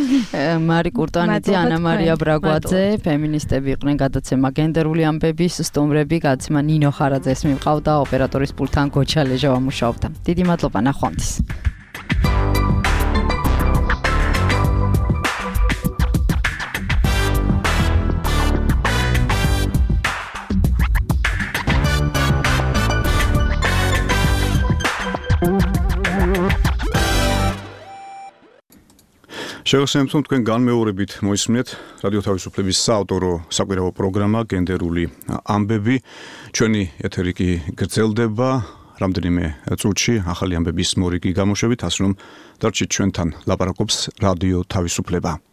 S4: მარი კურტანიძე ანა მარია ბრაგვაძე ფემინისტები იყვნენ გადაცემა გენდერული ამბების სტუმრები გადაცემა ნინო ხარაძეს მიყავდა ოპერატორის პულტთან გოჩა ლეჟა ვამუშაობდა. დიდი მადლობა ნახვამდის.
S2: შეგახსენებთ, რომ თქვენ განმეორებით მოისმინეთ რადიო თავისუფლების საავტორო საკვირაო პროგრამა გენდერული ამბები. ჩვენი ეთერი კი გრძელდება რამდენიმე წუთში ახალი ამბების მორიგი გამოშვებით, ასე რომ დარჩით ჩვენთან, ლაპარაკობს რადიო თავისუფლება.